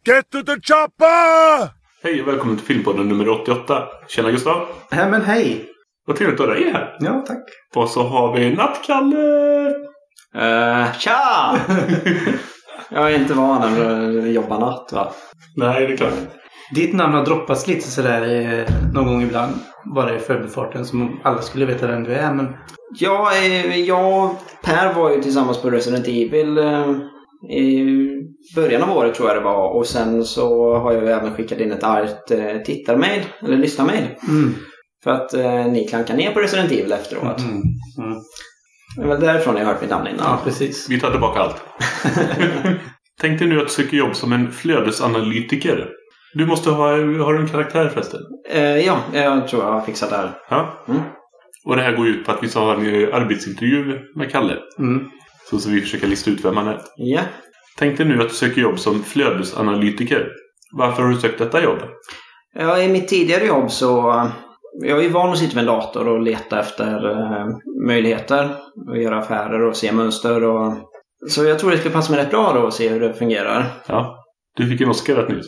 Get to the chopper! Hej och välkommen till Filmpodden nummer 88. Tjena Gustav. Men hej. Vad trevligt att du är här. Ja, tack. Och så har vi Nattkalle. Tja! Jag är inte van att jobba natt, va? Nej, det är klart. Ditt namn har droppats lite sådär någon gång ibland. Bara i förbifarten som alla skulle veta vem du är. Men... Jag och Per var ju tillsammans på Resident Evil i början av året tror jag det var. Och sen så har jag även skickat in ett argt tittarmail, eller lyssnarmail. För att ni klankar ner på Resident Evil efteråt. Det är väl därifrån jag har hört mitt namn innan. Ja, precis. Vi tar tillbaka allt. Tänk dig nu att söka jobb som en flödesanalytiker. Du måste har du en karaktär förresten? Ja, jag tror jag har fixat det här. Ja. Och det här går ut på att vi ska ha en arbetsintervju med Kalle. Så vi försöker lista ut vem han är. Ja. Tänk dig nu att du söker jobb som flödesanalytiker. Varför har du sökt detta jobb? Ja, i mitt tidigare jobb så... Jag är ju van att sitta med en dator och leta efter möjligheter. Och göra affärer och se mönster. Så jag tror det skulle passa mig rätt bra då att se hur det fungerar. Ja, du fick en Oscar rätt nyss.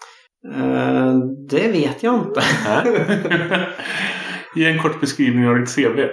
Det vet jag inte. Ge en kort beskrivning av ditt CV.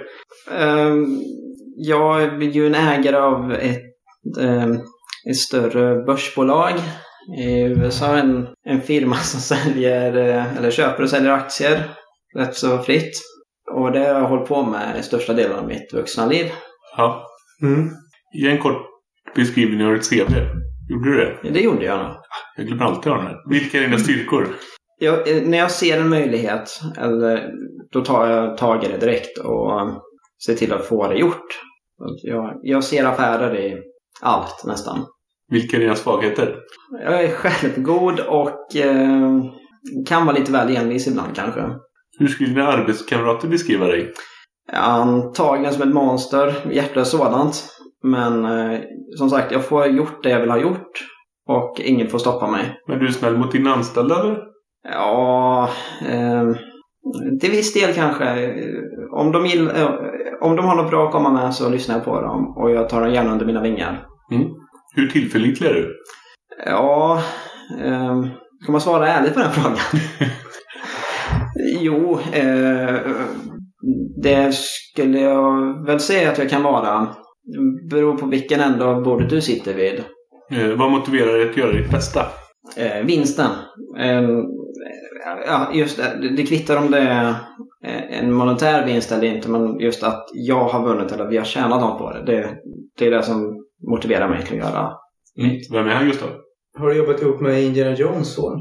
Jag är ju en ägare av ett större börsbolag i USA. En firma som säljer eller köper och säljer aktier rätt så fritt. Och det har jag hållit på med i största delen av mitt vuxna liv. Ja. Ge en kort beskrivning av ditt CV. Gjorde du det? Det gjorde jag nog. Jag glömmer alltid av det här. Vilka är dina styrkor? När jag ser en möjlighet då tar jag tag i det direkt och ser till att få det gjort. Jag ser affärer i allt nästan. Vilka är dina svagheter? Jag är självgod och kan vara lite väl envis ibland kanske. Hur skulle dina arbetskamrater beskriva dig? Antagligen som ett monster, hjärtlöst sådant. Men som sagt, jag får gjort det jag vill ha gjort. Och ingen får stoppa mig. Men du är snäll mot dina anställda eller? Ja, till viss del kanske. Om de har något bra att komma med så lyssnar jag på dem. Och jag tar dem gärna under mina vingar. Hur tillförlitlig är du? Ja, kan man svara ärligt på den frågan? Jo, det skulle jag väl säga att jag kan vara. Beror på vilken ände av bordet du sitter vid. Vad motiverar dig att göra ditt bästa? Vinsten. Ja, just det. Det kvittar om det är en monetär vinst eller inte. Men just att jag har vunnit eller vi har tjänat något på det. Det är det som motiverar mig till att göra. Vem är han Gustav? Har du jobbat ihop med Indiana Jones son?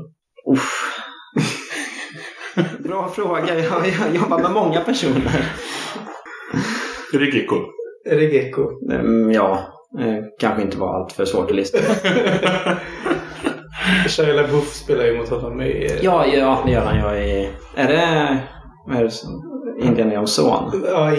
Bra fråga. Jag jobbar med många personer. Är det Gecko? Är det Gecko? Ja, kanske inte var allt för svårt att lista. Shia LaBeouf spelar ju mot honom i... Ja, det gör han. Är det Indiana Jones son? Ja,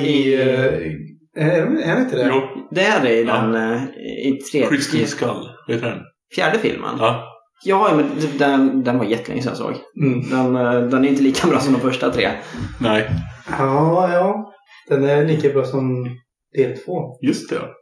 är det inte det? Jo. Det är det i den i tredje... Crystal Skull, vet du den? Fjärde filmen? Ja. Ja, men den var jättelänge sedan jag såg. Den är inte lika bra som de första tre. Nej. Ja. Den är lika bra som del 2. Just det.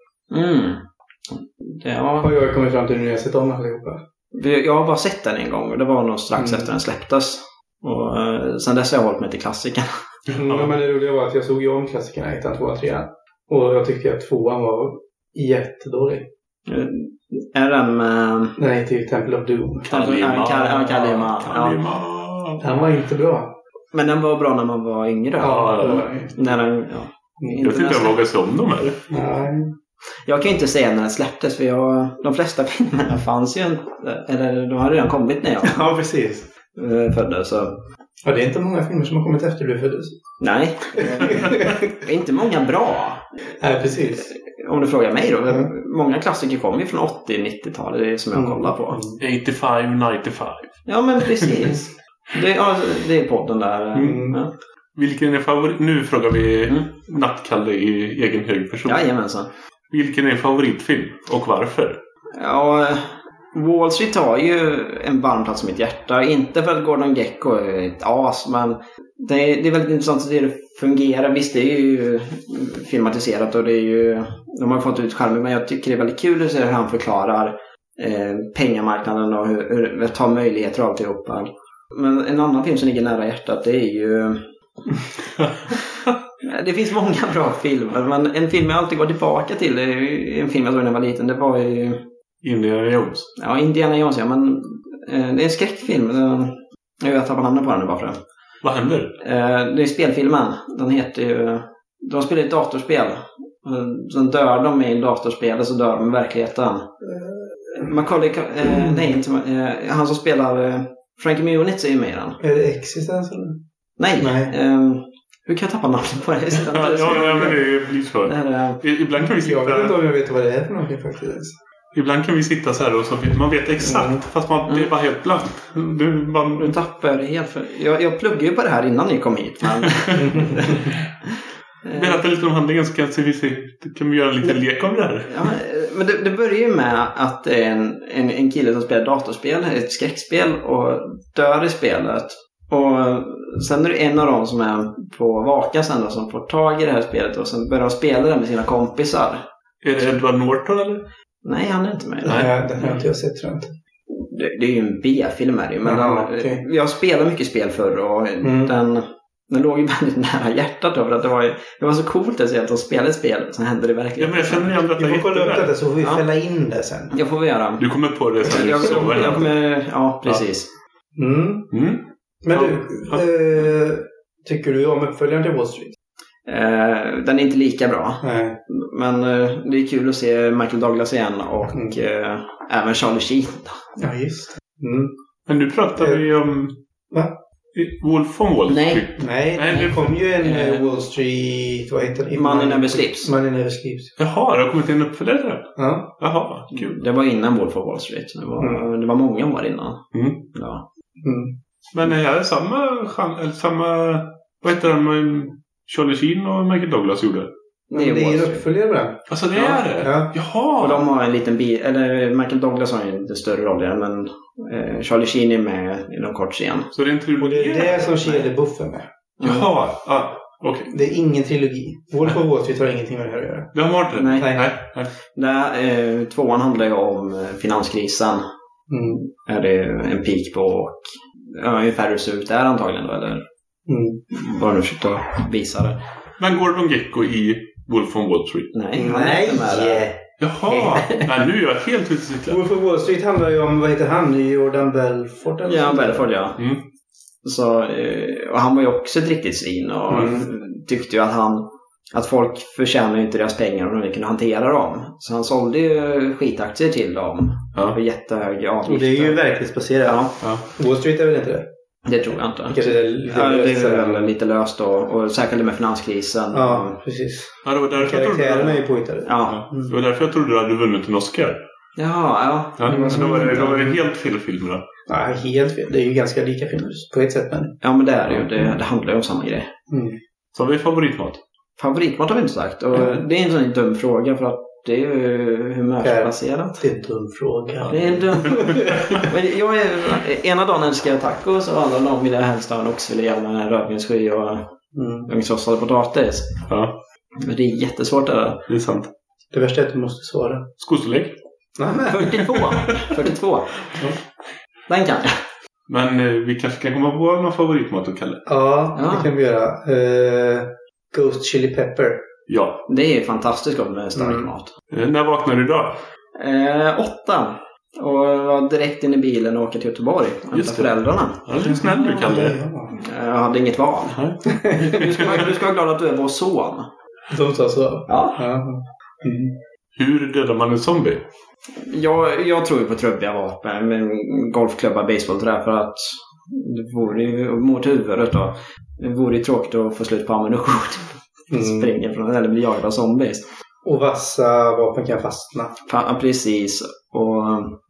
Ja. Har jag kommit fram till när jag sett om allihopa. Jag har bara sett den en gång och det var nog strax efter den släpptes. Och sen dess har jag hållit mig till klassikerna. Men det roliga var att jag såg ju om klassikerna 1, 2 och 3. Och jag tyckte att 2an var jättedålig. Är den med... Nej, till Temple of Doom. Kalima. Den var inte bra. Men den var bra när man var yngre. Ja. Jag tyckte jag vågade se om dem här. Nej. Jag kan inte säga när den släpptes för de flesta filmerna fanns ju inte, eller de har redan kommit när jag Ja, precis. Föddes. Så. Ja, det är inte många filmer som har kommit efter du föddes. Nej, inte många bra. Nej, precis. Om du frågar mig då, många klassiker kommer ju från 80-90-talet, det är som jag kollar på. 85-95. Ja, men precis. Det är podden där. Ja. Vilken är favorit? Nu frågar vi Nattkalle i egen hög person. Jajamensan. Vilken är favoritfilm och varför? Ja, Wall Street har ju en varm plats i mitt hjärta. Inte för att Gordon Gecko är ett as, men det är väldigt intressant att det fungerar. Visst, det är ju filmatiserat och det är ju, de har fått ut skärmen, men jag tycker det är väldigt kul att se hur han förklarar pengamarknaden och hur det tar möjligheter och alltihopa. Men en annan film som ligger nära hjärtat, det är ju... Det finns många bra filmer, men en film jag alltid går tillbaka till, en film jag såg när jag var liten, det var ju... Indiana Jones. Ja, Indiana Jones, ja, men det är en skräckfilm. Jag tappar namnet på den bara för det. Vad händer? Det är spelfilmen. Den heter ju... De spelar ett datorspel. Sen dör de i datorspel, så dör de i verkligheten. Macaulay... nej, inte... han som spelar... Frankie Muniz är ju med i den. Är det Existence eller? Nej. Hur kan jag tappa namnet på det? Ja, men det blir så. Ibland kan vi sitta... Jag vet inte om jag vet vad det är för någonting faktiskt. Ibland kan vi sitta så här och så man vet exakt, fast det är bara helt blankt. Du tappar helt för... Jag pluggade ju på det här innan ni kom hit. Men... Berätta lite om handlingen så kan vi göra en liten lek om det här. Ja, men det börjar ju med att det är en kille som spelar datorspel, ett skräckspel, och dör i spelet. Och sen är det en av dem som är på vaka sen då, som får tag i det här spelet och sen börjar de spela det med sina kompisar. Är det Edward Norton eller? Nej, han är inte med. Nej, det har inte jag sett, tror jag inte. Det är ju en B-film här. Men jag spelar mycket spel förr och den låg ju väldigt nära hjärtat då, för att det var så coolt att se att de spelade spel och sen hände det verkligen. Ja, men jag känner igen att jag får kolla upp det så får vi fälla in det sen. Jag får göra. Du kommer på det sen. Jag kommer, ja, precis. Men du, tycker du om uppföljaren till Wall Street? Den är inte lika bra. Nej. Men det är kul att se Michael Douglas igen och även Charlie Sheen. Ja, just. Men nu pratar vi om... Va? Wolf on Wall Street. Nej, det kom ju en Wall Street, vad heter det? Money Never Sleeps. Money Never Sleeps. Jaha, det har kommit en uppföljare. Ja. Jaha, kul. Det var innan Wolf on Wall Street. Det var många år innan. Ja. Men är det samma vad heter den med Charlie Sheen och Michael Douglas gjorde? Det är en uppföljare med. Alltså det är det? Ja. Jaha. Och de har en liten eller Michael Douglas har en lite större roll där, men Charlie Sheen är med i någon kort scen. Så det är en trilogi? Och det är det som Shia LaBeouf är med. Jaha, okej. Det är ingen trilogi. Wolf of Wall Street har ingenting med det här att göra. Det har varit det? Nej. Tvåan handlar ju om finanskrisen. Är det en peak på och ungefär hur det ser ut där antagligen då, eller? Bara nu försökt att visa det. Men Gordon Gekko i Wolf on Wall Street? Nej, han är inte med där. Jaha, nej, nu är jag helt utcyklat. Wolf of Wall Street handlar ju om, vad heter han? Jordan Belfort? Eller ja, Belfort, ja. Så, och han var ju också ett riktigt svin och tyckte ju att folk förtjänar inte deras pengar om de kunde hantera dem. Så han sålde ju skitaktier till dem för jättehöga avgifter. Och det är ju verklighetsbaserat. Ja. Wall Street är väl inte det? Det tror jag inte. Kanske det är väl lite löst då. Och säkert med finanskrisen. Ja, precis. Ja, det var därför karaktärerna är ju påhittade. Ja. Det var därför jag trodde du hade vunnit en Oscar. Ja. Då var det helt fel film då. Ja, helt fel. Det är ju ganska lika filmer på ett sätt. Men... Ja, men det är det ju. Det handlar ju om samma grej. Så har vi favoritmat? Favoritmat har vi inte sagt. Och det är en sån dum fråga för att det är ju humörsbaserat. Det är en dum fråga. Det är en dum Men ena dagen älskar jag tacos och andra dagen vill jag helst ha en oxfilé med en rödvinssky och ugnsrostade potatis. Ja. Men det är jättesvårt det. Det är sant. Det värsta är att du måste svara. Skostorlek? 42. Den kan jag. Men vi kanske kan komma på någon favoritmat att kalla. Ja, det kan vi göra. Ghost chili pepper. Ja. Det är fantastiskt gott med stark mat. När vaknar du idag? 8. Och var direkt in i bilen och åker till Göteborg. Och hämta föräldrarna. Ja, det är snäll du, Kalle. Jag hade inget val. Du ska vara glad att du är vår son. De sa så? Ja. Hur dödar man en zombie? Jag tror ju på trubbiga vapen med golfklubba, baseballträ, för att det vore ju mot huvudet då. Det vore ju tråkigt att få slut på ammunition. Springer från eller blir jagad av zombies. Och vassa vapen kan fastna. Precis. Och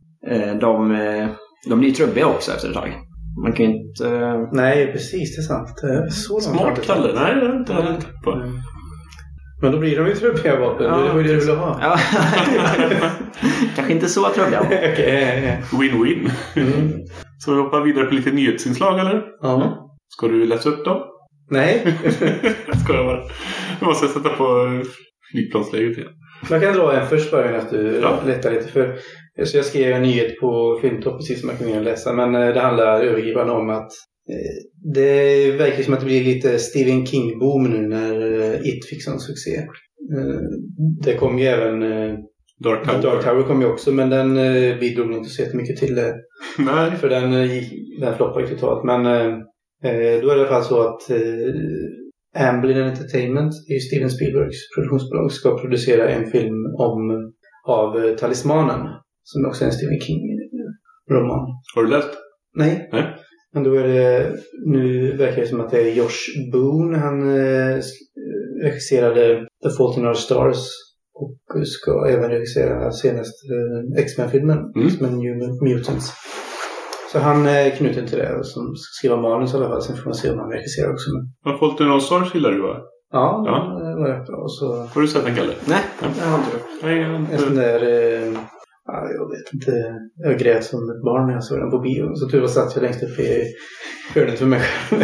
de blir trubbiga också efter ett tag. Man kan ju inte... Nej, precis, det är sant. Så smart, Kalle. Nej, det är inte på. Men då blir de ju trubbiga vapen. Ja, det var ju det du ville ha. Ja. Kanske inte så trubbiga. Win-win. Så vi hoppar vidare på lite nyhetsinslag, eller? Ja. Ska du läsa upp dem? Nej. Ska jag bara. Nu måste jag sätta på flygplansläget igen. Man kan dra en först bara att du letar lite för. Så jag skrev en nyhet på Filmtopp precis som jag kunde läsa. Men det handlar övergripande om att det verkar som att det blir lite Stephen King-boom nu när It fick sån succé. Det kom ju även... Dark Tower kom ju också, men den bidrog inte så mycket till det. Nej. För den floppade ju totalt. Men då är det i alla fall så att Amblin Entertainment, i Steven Spielbergs produktionsbolag, ska producera en film av Talismanen, som också är en Stephen King-roman. Har du läst? Nej. Men då är det, nu verkar det som att det är Josh Boone. Han regisserade The Fault in Our Stars och ska även regissera senaste X-Men-filmen, X-Men New Mutants. Så han är knuten till det, som ska skriva manus i alla fall. Sen får man se om han regisserar också. The Fault in Our Stars gillar du, va? Ja. Det var rätt bra. Och så... Har du sett den, Kalle? Nej, det har inte du. Nej, jag har inte. En sån där... jag vet inte. Jag grät som ett barn när jag såg den på bio. Så tur var satt jag längst upp i hörnet för mig själv.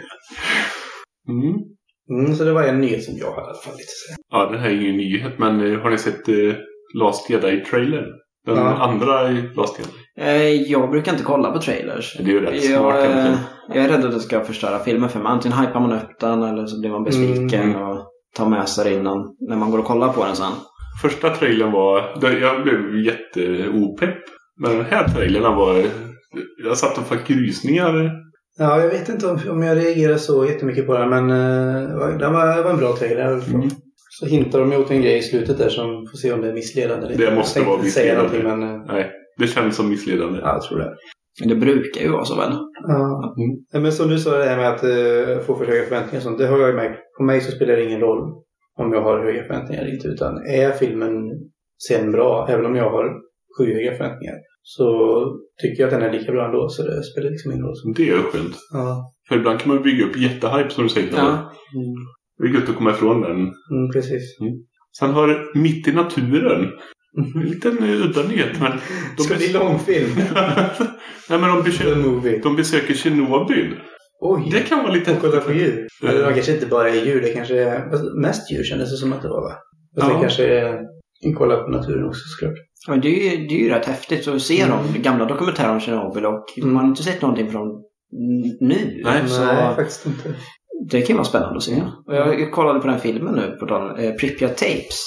Så det var en nyhet som jag hade i alla fall lite så. Ja, det här är ingen nyhet, men har ni sett Last Jedi-trailern? Den andra i Last Jedi? Jag brukar inte kolla på trailers. Det är ju rätt smart. Jag är rädd att det ska förstöra filmen för mig. Antingen hypar man upp den eller så blir man besviken och tar med sig innan när man går och kollar på den sen. Första trailern jag blev jätteopepp. Men den här trailern var... Jag satt och fick grysningar. Ja, jag vet inte om jag reagerar så jättemycket på den, men det var en bra trailer. Så hintar de åt en grej i slutet där som får se om det är missledande. Det måste vara missledande. Men, nej, det känns som missledande. Ja, jag tror det. Det brukar ju vara så väl. Ja. Men som du sa, det här med att få för höga förväntningar och sånt, det har jag ju märkt. På mig så spelar det ingen roll om jag har höga förväntningar eller inte, utan är filmen sen bra, även om jag har skyhöga förväntningar, så tycker jag att den är lika bra ändå, så det spelar liksom ingen roll. Det är skönt. Ja. För ibland kan man bygga upp jättehype, som du säger. Ja. Det är gött att komma ifrån den. Precis. Sen har Mitt i naturen. En liten udda nyhet. Men ska det bli långfilm? Nej, men de besöker Tjernobyl. Oj. Det kan vara lite... Och kolla på djur. Eller de kanske inte bara är djur, det kanske är mest djur, kändes det som att det var, va? Och sen kanske är kolla på naturen också, såklart. Ja, det är ju rätt häftigt att se de gamla dokumentärer om Tjernobyl, och man har inte sett någonting från nu. Nej, nej, faktiskt inte. Det kan vara spännande att se. Och jag kollade på den filmen nu på Pripyat Tapes.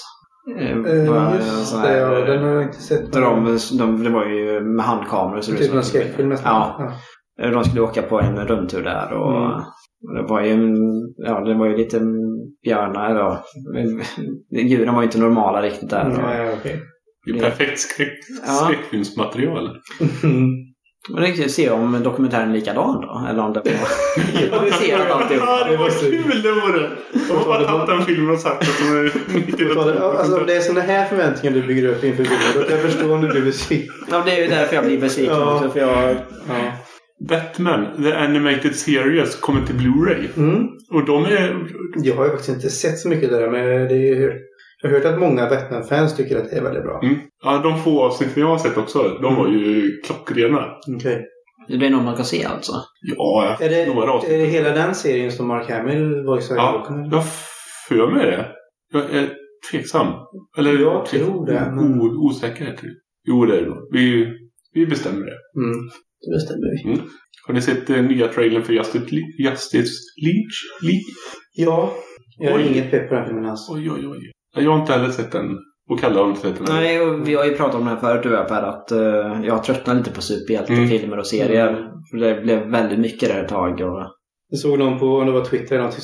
Just det, ja, den har jag inte sett. Det var ju med handkameror. Så typ en skräckfilm nästan. Ja. De skulle åka på en rundtur där och det var ju lite björnar eller djuren var ju inte normala riktigt där. Nej, okej. Det är perfekt skräckfilmsmaterial. Men det se om dokumentären är likadan då, eller om det var det ser alltid. Det var kul, det var det. De har bara tagit en film och sagt att de är alltså det är såna här förväntningar du bygger upp inför filmen. Då kan jag förstå om du blir besviken. Ja, det är ju därför jag blir besviken också, för jag Batman, The Animated Series, kommer till Blu-ray. Och de är... Jag har ju faktiskt inte sett så mycket där, men det är ju... Jag har hört att många Batman-fans tycker att det är väldigt bra. Ja, de få avsnitt jag har sett också, de var ju klockrena. Okej. Det är någon man kan se alltså? Ja, några avsnitt. Är det hela den serien som Mark Hamill voicear? Ja, jag för mig det. Jag är tveksam. Eller jag tror det. Men... Osäker. Jo, det är det. Vi bestämmer det. Det bestämmer vi. Har ni sett nya trailern för Justice League? Ja, jag har inget pepp på den filmen alls. Oj. Jag har inte heller sett den. Och Kalle har inte sett den. Nej, och vi har ju pratat om den här förut, du Per, att jag tröttnar lite på superhjältefilmer och serier. Det blev väldigt mycket där ett tag. Och... Jag såg någon på, om det var Twitter, något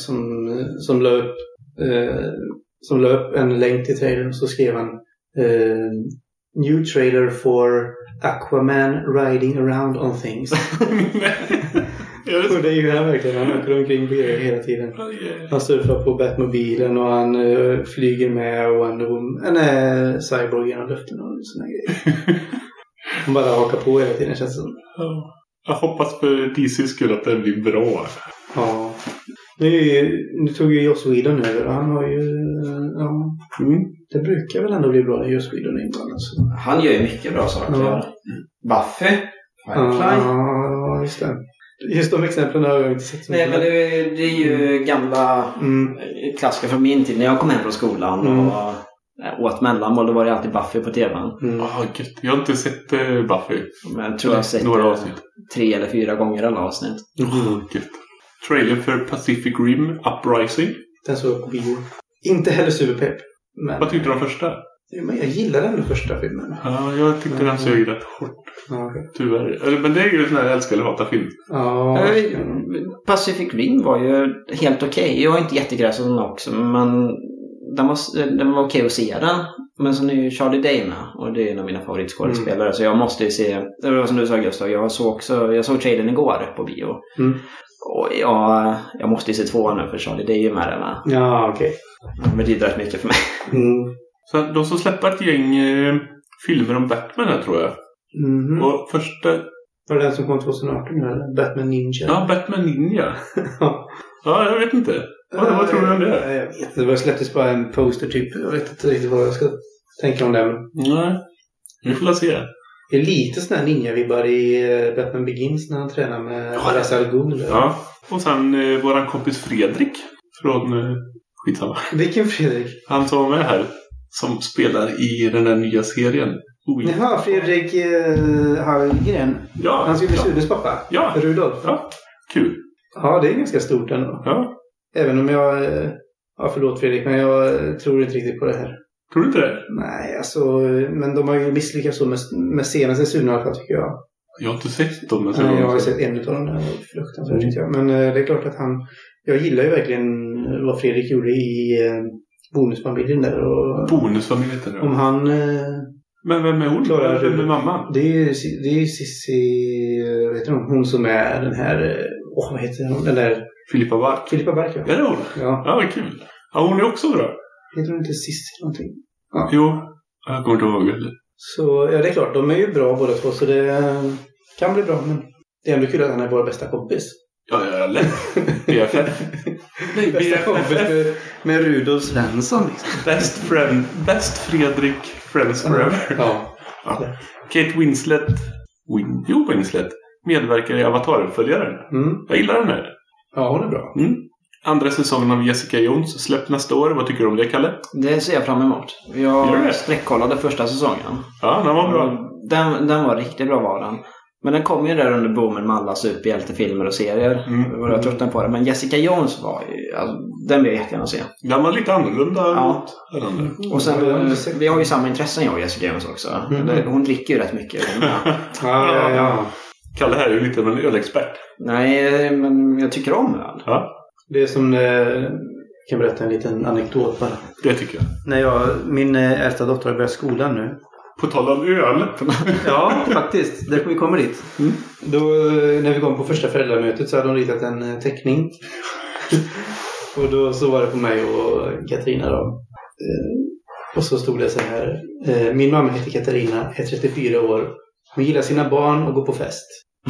som la upp en länk till trailern, så skrev han New trailer for Aquaman riding around on things. Och det är ju han verkligen. Han åker omkring hela tiden. Han surfar på Batmobilen och han flyger med och han är cyborg genom luften och såna grejer. Han bara hakar på hela tiden, känns det som. Jag hoppas för DC:s skull att det blir bra. Ja. Nu tog ju Joss Whedon över och han har ju... det brukar väl ändå bli bra när Joss Whedon är inblandad. Alltså. Han gör ju mycket bra saker. Ja. Buffy, Firefly. Ja, just det. Just de exemplen har jag inte sett så mycket. Nej, men det är ju gamla klassiker från min tid när jag kom hem från skolan. Och åt mellanmål, då var det alltid Buffy på tvn. Gött. Jag har inte sett Buffy. Men jag tror jag har sett några avsnitt. 3 eller 4 gånger alla avsnitt. Gött. Trailer för Pacific Rim Uprising. Den såg jag på bio. Inte heller superpepp. Men... Vad tyckte du om första? Men jag gillade den första filmen. Ja, jag tyckte den såg rätt hårt. Okay. Tyvärr. Men det är ju en sån här älskar eller hata film. Pacific Rim var ju helt okej. Jag är inte jättegräs den också, men den var okej att se den. Men så nu är Charlie Day med, och det är en av mina favoritskådespelare. Så jag måste ju se, det var som du sa Gustav, jag såg trailern igår på bio. Och jag måste ju se 2 nu, för Charlie Day är med den. Ja, okej. Det betyder rätt mycket för mig. Så de som släpper ett gäng filmer om Batman här, tror jag. Och första... Var det den som kom 2018 eller? Batman Ninja? Ja, Batman Ninja. Ja, jag vet inte. Vad tror du om det? Jag vet inte. Det släpptes bara en poster typ. Jag vet inte riktigt vad jag ska tänka om den. Nej, vi får se. Det är lite sådana här ninja-vibbar i Batman Begins när han tränar med Ra's al Ghul. Ja, och sen våran kompis Fredrik från skitsamma. Vilken Fredrik? Han som var med här, som spelar i den där nya serien. Jaha, Fredrik Hallgren. Ja. Han skulle bli Sunes pappa. Ja. Rudolf. Ja, kul. Ja, det är ganska stort ändå. Ja. Även om jag... Ja, förlåt Fredrik, men jag tror inte riktigt på det här. Tror du inte det? Nej, alltså... Men de har ju misslyckats så med senaste Sune i alla fall, tycker jag. Jag har inte sett dem. Nej, jag har sett en av dem. Det var fruktansvärt, tycker jag. Men det är klart att han... Jag gillar ju verkligen vad Fredrik gjorde i Bonusfamiljen där. Och Bonusfamiljen heter det. Om han... Men vem är hon? Vem är mamman? Det är Cissi... Vet du hon som är den här... vad heter hon? Den där... Filippa Bark. Filippa Bark, ja. Ja, det är hon. Ja, vad kul. Ja, hon är också bra. Heter hon inte Cissi någonting? Ja. Jo, jag kommer inte ihåg heller. Så, ja, det är klart. De är ju bra båda två, så det kan bli bra. Men det är ändå kul att han är vår bästa kompis. Ja, lätt. BFF. Nej, bästa kompis med Rudolf Svensson. Liksom. Best Fredrik Friends Forever. Ja. Kate Winslet. Winslet medverkar i Avatar-följaren. Jag gillar den här. Ja, hon är bra. Andra säsongen av Jessica Jones släppt nästa år. Vad tycker du om det, Kalle? Det ser jag fram emot. Jag sträckkollade första säsongen. Ja, den var bra. Den var riktigt bra, var den. Men den kom ju där under boomen med alla superhjältefilmer och serier. Jag tröttnade på det. Men Jessica Jones var ju... Alltså, den vill jag jättegärna se. Den var lite annorlunda. Ja. Och sen, vi har ju samma intressen, jag och Jessica Jones också. Hon dricker ju rätt mycket. Ja. Kalle här är ju lite av en ölexpert. Nej, men jag tycker om öl. Ja. Det är som... Jag kan berätta en liten anekdot bara. Det tycker jag. När min äldsta dotter har börjat skolan nu. På tal om öl. Ja, faktiskt. Där vi kommer dit. Då, när vi kom på första föräldramötet så hade hon ritat en teckning. Och då så var det på mig och Katarina då. Och så stod det så här. Min mamma heter Katarina, är 34 år. Hon gillar sina barn och går på fest.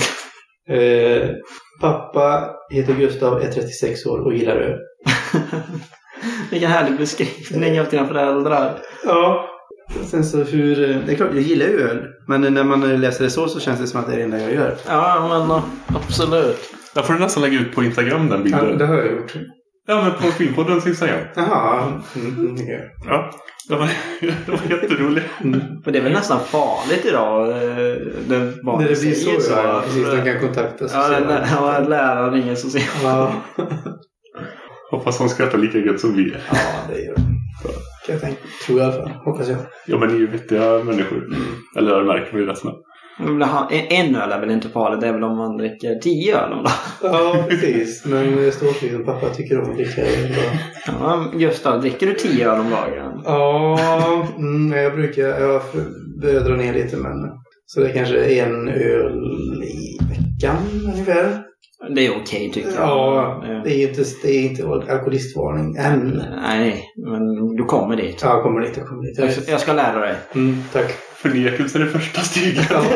Pappa heter Gustav, är 36 år och gillar öl. Vilken härlig beskrivning av dina föräldrar. Ja. Sen så det är klart, jag gillar ju öl. Men när man läser det så känns det som att det är det enda jag gör. Ja, men absolut. Jag får nästan lägga ut på Instagram den bilden. Ja, det har jag gjort. Ja, men på Filmpoddens Instagram. Jaha. Ja, det var jätteroligt. Men det är väl nästan farligt idag. När det blir så. Ja, precis, de kan kontakta sig. Ja, läraren ringer så ser ja. Hoppas hon skrattar lika gött som vi. Ja, det gör kan jag tänka. Tror jag i alla fall. Hoppas jag. Ja, men ni är ju vettiga människor. Eller det märker vi ju rätt snabbt. En öl är väl inte farligt. Det är väl om man dricker 10 öl om dagen. Ja, precis. Men det står också som pappa tycker om att dricka öl. Ja, just då. Dricker du 10 öl om dagen? Ja, jag börjar dra ner lite. Men så det är kanske en öl i veckan ungefär. Det är okej, tycker jag. Ja, det är inte alkoholistvarning än. Nej, men du kommer dit. Ja, jag kommer dit. Jag ska lära dig. Tack. Förnekelse är det första steget. Ja,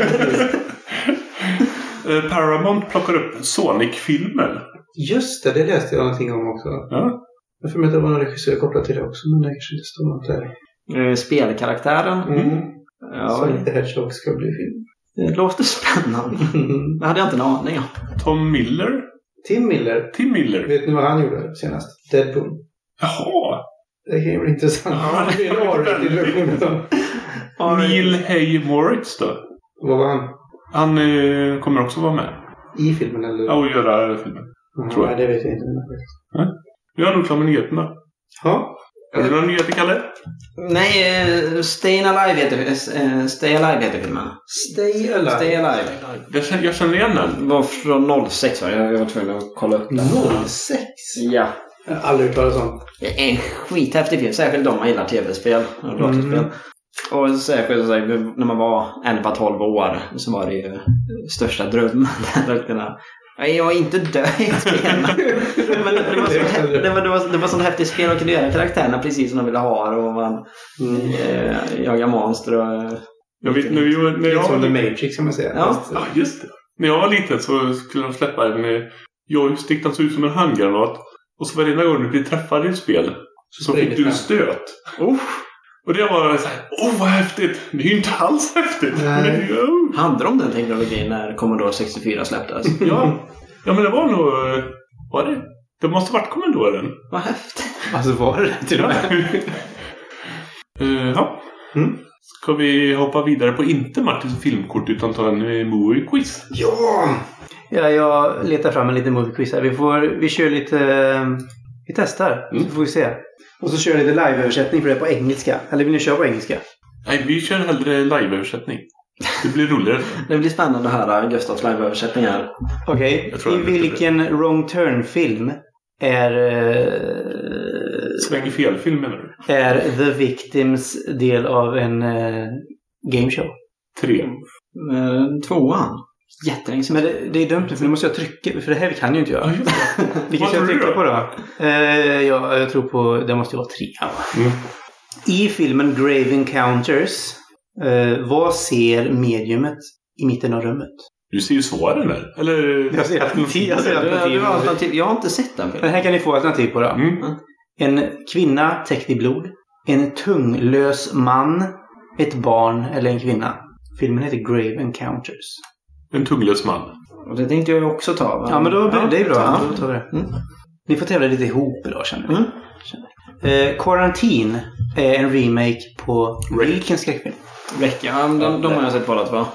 Paramount plockar upp Sonic-filmen. Just det läste jag någonting om också. Ja. Jag får med att det var någon regissör kopplat till det också, men det kanske inte står något där. Spelkaraktären. Ja. Sonic the Hedgehog ska bli film. Det låter spännande. Det hade jag inte en aning om. Tim Miller. Vet ni vad han gjorde senast? Deadpool. Jaha. Det kan ju bli intressant. Ja, det blir en R-version. Neil Hay Moritz då? Vad var han? Han kommer också vara med. I filmen eller? Ja, och göra filmen. Tror jag. Nej, det vet jag inte. Vi har nog klar med nyheterna. Ja. Är det några nyheter, Kalle? Nej, Stay Alive heter filmen. Stay Alive. Stay Alive. Jag känner igen den. Var från 06 va? Jag var tvungen att kolla upp den. 06? Ja. Jag har aldrig hört talas om. Det är en skithäftig film. Särskilt om man gillar tv-spel och datorspel. Och särskilt när man var 11-12 år så var det ju största drömmen. Jag är inte död i ett spel. Men det var sånt häftigt spel och kunde göra karaktärerna precis som de ville ha. Och man jagar monster och... Jag vet, när jag som var The Matrix kan man säga. Ja. Ja, just det. När jag var liten så skulle de släppa en joystick som såg ut som en handgranat. Och så varje gång du blir träffad i ett spel så fick du en stöt. Och det var så här, vad häftigt. Det är ju inte alls häftigt. Handlar om den teknologin när Commodore 64 släpptes? Ja, men det var nog... Var det? Det måste varit Commodoren. Vad häftigt. Alltså var det till och med? Ja. Ska vi hoppa vidare på inte Martins filmkort utan ta en movie-quiz? Ja, jag letar fram en liten movie-quiz här. Vi kör lite... Vi testar, så får vi se. Och så kör lite live-översättning för det på engelska. Eller vill ni köra på engelska? Nej, vi kör hellre live-översättning. Det blir roligare. Det blir spännande att höra Gustavs live-översättning här. Okej. I vilken Wrong Turn-film är... Sväng fel film menar du? Är The Victims del av en gameshow? 3. 2:an. Jättelänge sedan. Men det är dumt, för nu måste jag trycka. För det här kan ju inte jag. Vilket ska jag trycka på då? Jag tror på... Det måste ju vara 3. I filmen Grave Encounters, vad ser mediumet i mitten av rummet? Du ser ju svaren där. Eller... Jag ser alternativ. Jag har inte sett den. Men här kan ni få alternativ på då. En kvinna täckt i blod. En tunglös man. Ett barn eller en kvinna. Filmen heter Grave Encounters. En tunglös man. Och det tänkte jag också ta. Va? Ja, men då det är bra. Då tar vi det. Ni får tävla lite ihop idag, känner vi. Quarantine är en remake på vilken skräckfilm? Ja, de har jag sett på det, va?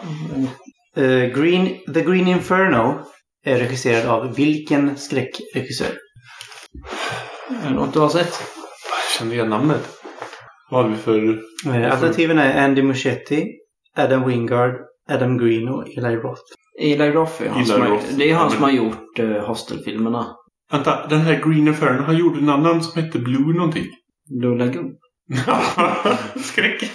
The Green Inferno är regisserad av vilken skräckregissör? Är det något du har sett? Jag känner igen namnet. Vad har vi för... Alternativen är Andy Muschietti, Adam Wingard, Adam Green och Eli Roth. Eli Roth, ja. Det är han som har gjort Hostel-filmerna. Vänta, den här Green Inferno, han gjorde en annan som hette Blue någonting. Blue Lagoon. Skräck.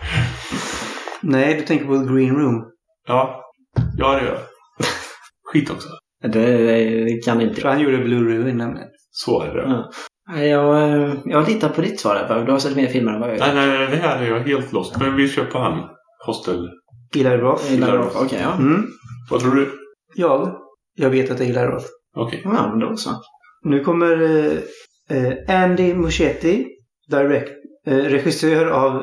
Nej, du tänker på Green Room. Ja, det gör jag. Skit också. Det kan inte. För han gjorde Blue Ruin nämligen. Så är det. Ja. Jag litar på ditt svar där, för du har sett mer filmer än vad jag gör. Nej, det här är jag helt lost. Men vi kör på han. Hostel. Eli Roth. Okej, ja. Vad tror du? Jag vet att det är Eli Roth. Okej. Ja, men då så. Nu kommer Andy Muschietti, regissör av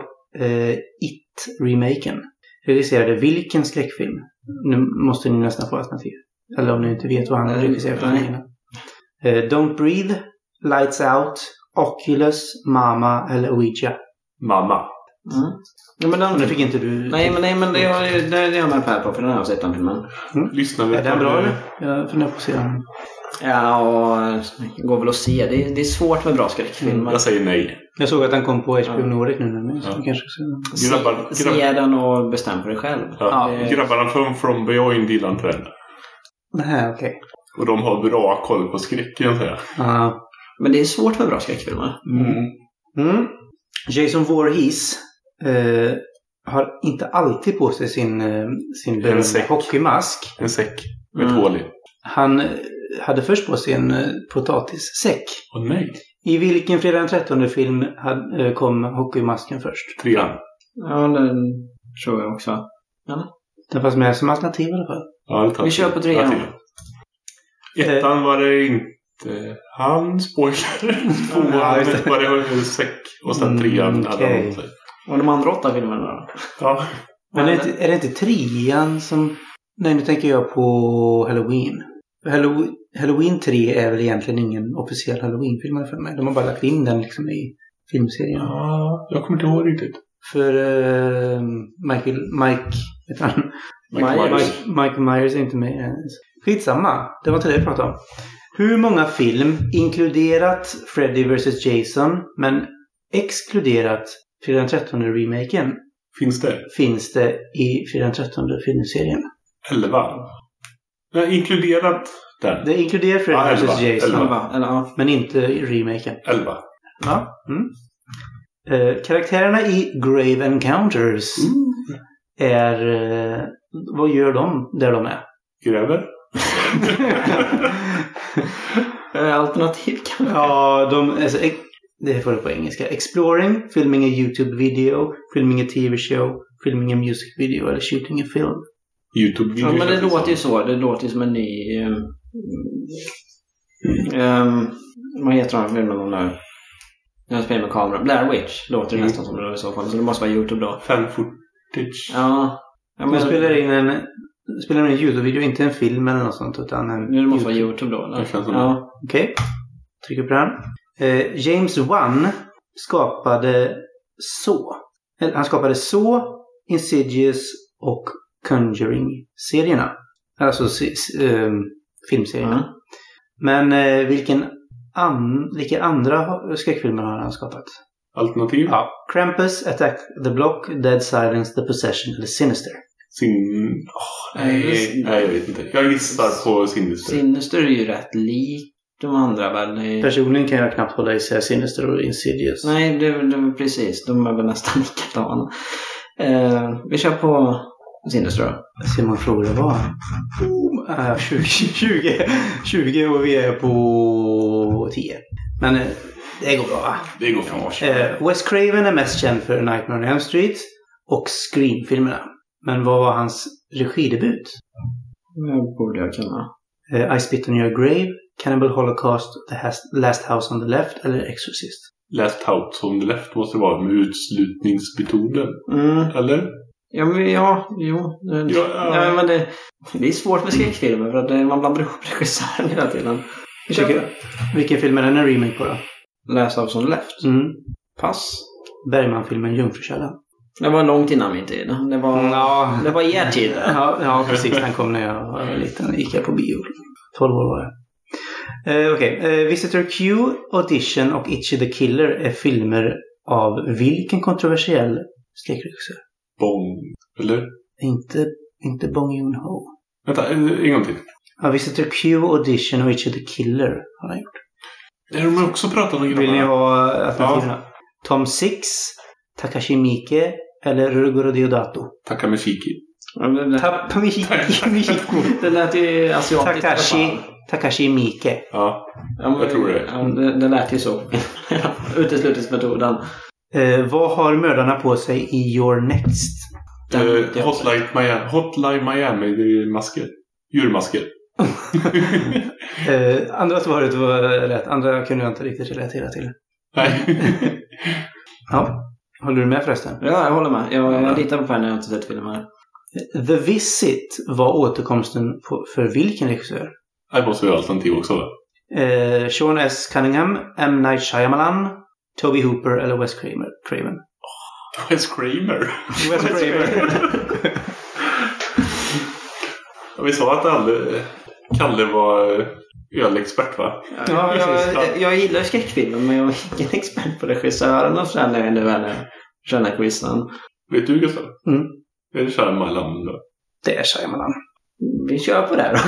It-remaken. Regisserade vilken skräckfilm? Nu måste ni nästan få alternativ. Eller om ni inte vet vad han regisserat för filmen. Don't Breathe, Lights Out, Oculus, Mama eller Ouija? Mamma. Ja, men det fick inte du... Nej, men det är jag med på, för den har jag sett den filmen. Lyssna vi. Är den bra eller? Jag funderar på att se den. Ja, och går väl att se. Det är svårt med bra skräckfilmer. Jag säger nej. Jag såg att den kom på HBO Nordic nu. Men kanske se den och bestäm för dig själv. Grabbarna från Beyond gillar inte den. Nej, okej. Och de har bra koll på skräcken, säger jag. Men det är svårt med bra skräckfilmer. Jason Voorhees har inte alltid på sig sin hockeymask. En säck med ett hål i. Han hade först på sig en potatissäck. Åh nej. I vilken fredag den 13 film kom hockeymasken först? 3. Ja, den tror jag också. Ja. Den fanns med som alternativ i alla fall. Ja, vi kör på 3. Ettan var det inte han, spoiler. Var det en säck. Och sen 3 hade han sig. Och de andra 8 filmerna då? Ja. Men är det inte 3 som... Nej, nu tänker jag på Halloween. Halloween 3 är väl egentligen ingen officiell Halloween-film för mig. De har bara lagt in den liksom i filmserien. Ja, jag kommer inte ihåg riktigt. För Mike Myers är inte med. Skitsamma, det var inte det jag pratade om. Hur många film, inkluderat Freddy vs. Jason, men exkluderat Fredag den 13 remaken, finns det i Fredag den 13 filmserien? 11. Nej, inkluderat den. Det inkluderar Freddy vs. Jason, 11. Men inte remaken. 11. Ja. Karaktärerna i Grave Encounters är... vad gör de där de är? Gräver? Alternativ kanske. Ja, det får det på engelska. Exploring, filming a YouTube-video, filming a TV-show, filming a music video eller shooting a film. YouTube-video. Ja, men det låter ju så. Det låter ju som en ny... vad heter de filmen där? Jag spelar med kamera. Blair Witch låter det nästan som det i så fall. Så det måste vara YouTube då. Fan footage. Ja. Men spelar in en YouTube-video, inte en film eller något sånt, utan en... Det måste vara YouTube då, eller? Ja. Okej. Trycker på den. James Wan skapade han skapade Insidious och Conjuring-serierna. Alltså filmserierna. Men vilka andra skräckfilmer har han skapat? Alternativ? Ja. Krampus, Attack the Block, Dead Silence, The Possession eller Sinister. Nej, jag vet inte. Jag gissar på Sinister. Sinister är ju rätt lik de andra väl. Personligen kan jag knappt hålla isär Sinister och Insidious. Nej, det är precis. De är väl nästan likadana. Vi kör på Sinister då. Ser man frågor vad? 20 och vi är på 10. Men det går bra, va? Det går bra. Wes Craven är mest känd för Nightmare on Elm Street och Scream-filmerna. Men vad var hans regidebut? Det borde jag kunna. I Spit on Your Grave, Cannibal Holocaust, The Last House on the Left eller Exorcist? Last House on the Left måste vara med utslutningsmetoden. Eller? Ja, men men det är svårt med skräckfilmer för att man blandar ihop regissören hela tiden. Vilken film är den en remake på då? Last House on the Left. Pass. Bergman-filmen Jungfrukällan. Det var långt innan min tid. Det var er tid. Ja, precis. Den kom när jag var liten. Gick jag på bio. 12 år var jag. Okej. Visitor Q, Audition och Itchy the Killer är filmer av vilken kontroversiell skräckregissör? Bong, eller? Inte Bong Joon-ho. Vänta, en gång till. Ja, Visitor Q, Audition och Itchy the Killer har han gjort. Det har de också pratat om. Vill ni ha alternativen? Ja. Tom Six, Takashi Miike eller Ruguro Deodato? Takamishiki. Det lät ju asiatiskt. Takashi Miike. Ja, jag tror det. Det lät ju så. Uteslutningsmetoden. Vad har mördarna på sig i Your Next? Hotline Miami, det är masker. Djurmasker. Andra svaret var rätt. Andra kunde jag inte riktigt relatera till. Nej. Ja. Håller du med förresten? Ja, jag håller med. Jag litar på när jag inte sett filmer. The Visit var återkomsten för vilken regissör? Det måste vara alternativ också, va? Sean S. Cunningham, M. Night Shyamalan, Toby Hooper eller Wes Craven? Wes Craven? Vi sa att Kalle var ölexpert, va? Ja, jag gillar skräckfilmer, men jag är ingen expert på regissören och sådär när jag nu känner quizen. Vet du, Gustav? Är det Shyamalan då? Det är Shyamalan. Vi kör på det då.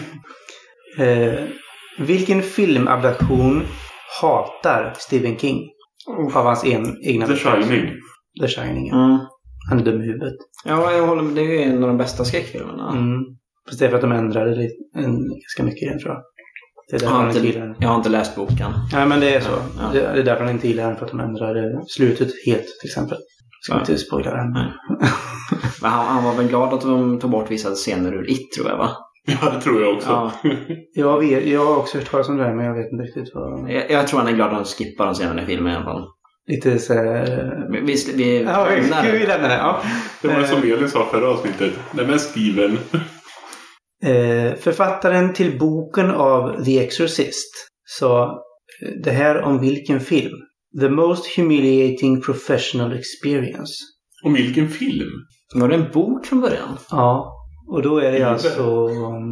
Vilken filmadaption hatar Stephen King av hans egna The Shining. The Shining. Han är dum i huvudet. Ja, jag håller med. Det är ju en av de bästa skräckfilmerna. Fast det är för att de ändrade det ganska mycket igen, tror jag. Det är jag har inte läst boken. Nej, men det är så. Ja. Det är därför han inte gillar den, för att de ändrade slutet helt, till exempel. Ska inte spoila den. Men han var väl glad att de tog bort vissa scener ur It, tror jag, va? Ja, det tror jag också. Ja. Jag har också hört talas om det här, men jag vet inte riktigt vad... Jag tror han är glad att de skippar de scenerna i filmen i alla fall. Lite så här... Vi lämnar det. Ja. Det var som Elin sa förra avsnittet. Det är mest Steven. Författaren till boken av The Exorcist sa det här om vilken film? The most humiliating professional experience. Om vilken film? Var det en bok från början? Ja, och då är det alltså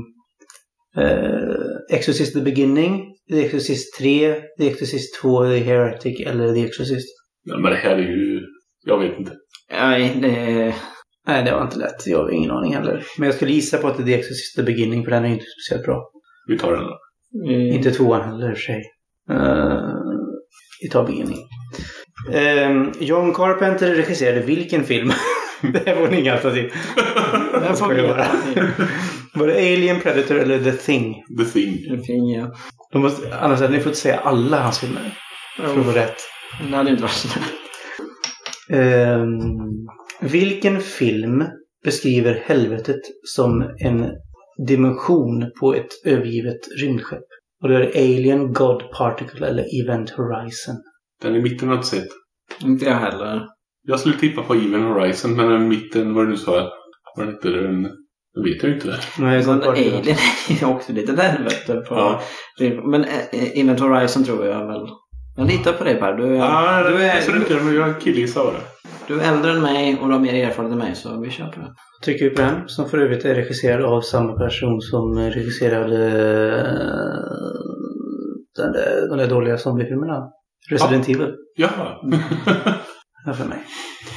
Exorcist The Beginning, The Exorcist 3, The Exorcist 2, The Heretic eller The Exorcist. Ja, men det här är ju... Jag vet inte. Nej, det var inte lätt. Jag har ingen aning heller. Men jag skulle gissa på att det är The Exorcist The Beginning, för den är inte speciellt bra. Vi tar den då. Inte 2:an heller för sig. Vi tar Beginning. John Carpenter regisserade vilken film? Det här var en inga alternativ. Den får vi göra. Var det Alien, Predator eller The Thing? The Thing. The Thing, ja. Annars hade ni fått säga alla hans filmer. För att vara rätt. Det hade inte varit så. Vilken film beskriver helvetet som en dimension på ett övergivet rymdskepp? Och det är Alien, God Particle eller Event Horizon. Den i mitten har jag inte sett. Inte jag heller. Jag skulle tippa på Event Horizon, men den mitten, vad du nu sa, var det inte den... Jag vet ju inte det. Nej, Alien är också lite helvete på... Ja. Men Event Horizon tror jag väl... Jag litar på dig, Per. Du är jag killgissar bara. Du är äldre än mig och du har mer erfarenhet än mig, så vi kör på det. Tycker vi på den, som för övrigt är regisserad av samma person som regisserade de där dåliga zombiefilmerna. Resident Evil. Ja. Ja, för mig.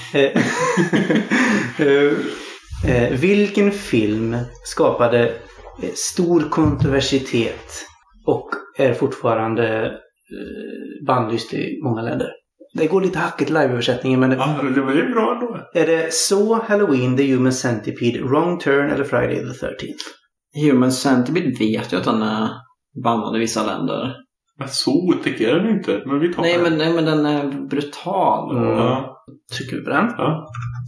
Vilken film skapade stor kontroversitet och är fortfarande bannlyst i många länder? Det går lite hackigt live-översättningen, men... Ja, det var ju bra ändå. Är det Så, Halloween, The Human Centipede, Wrong Turn eller Friday the 13th? Human Centipede vet jag att den är bannad i vissa länder. Men så tycker jag den inte. Men vi tar nej, men den är brutal. Och... Ja. Tycker vi på den? Ja.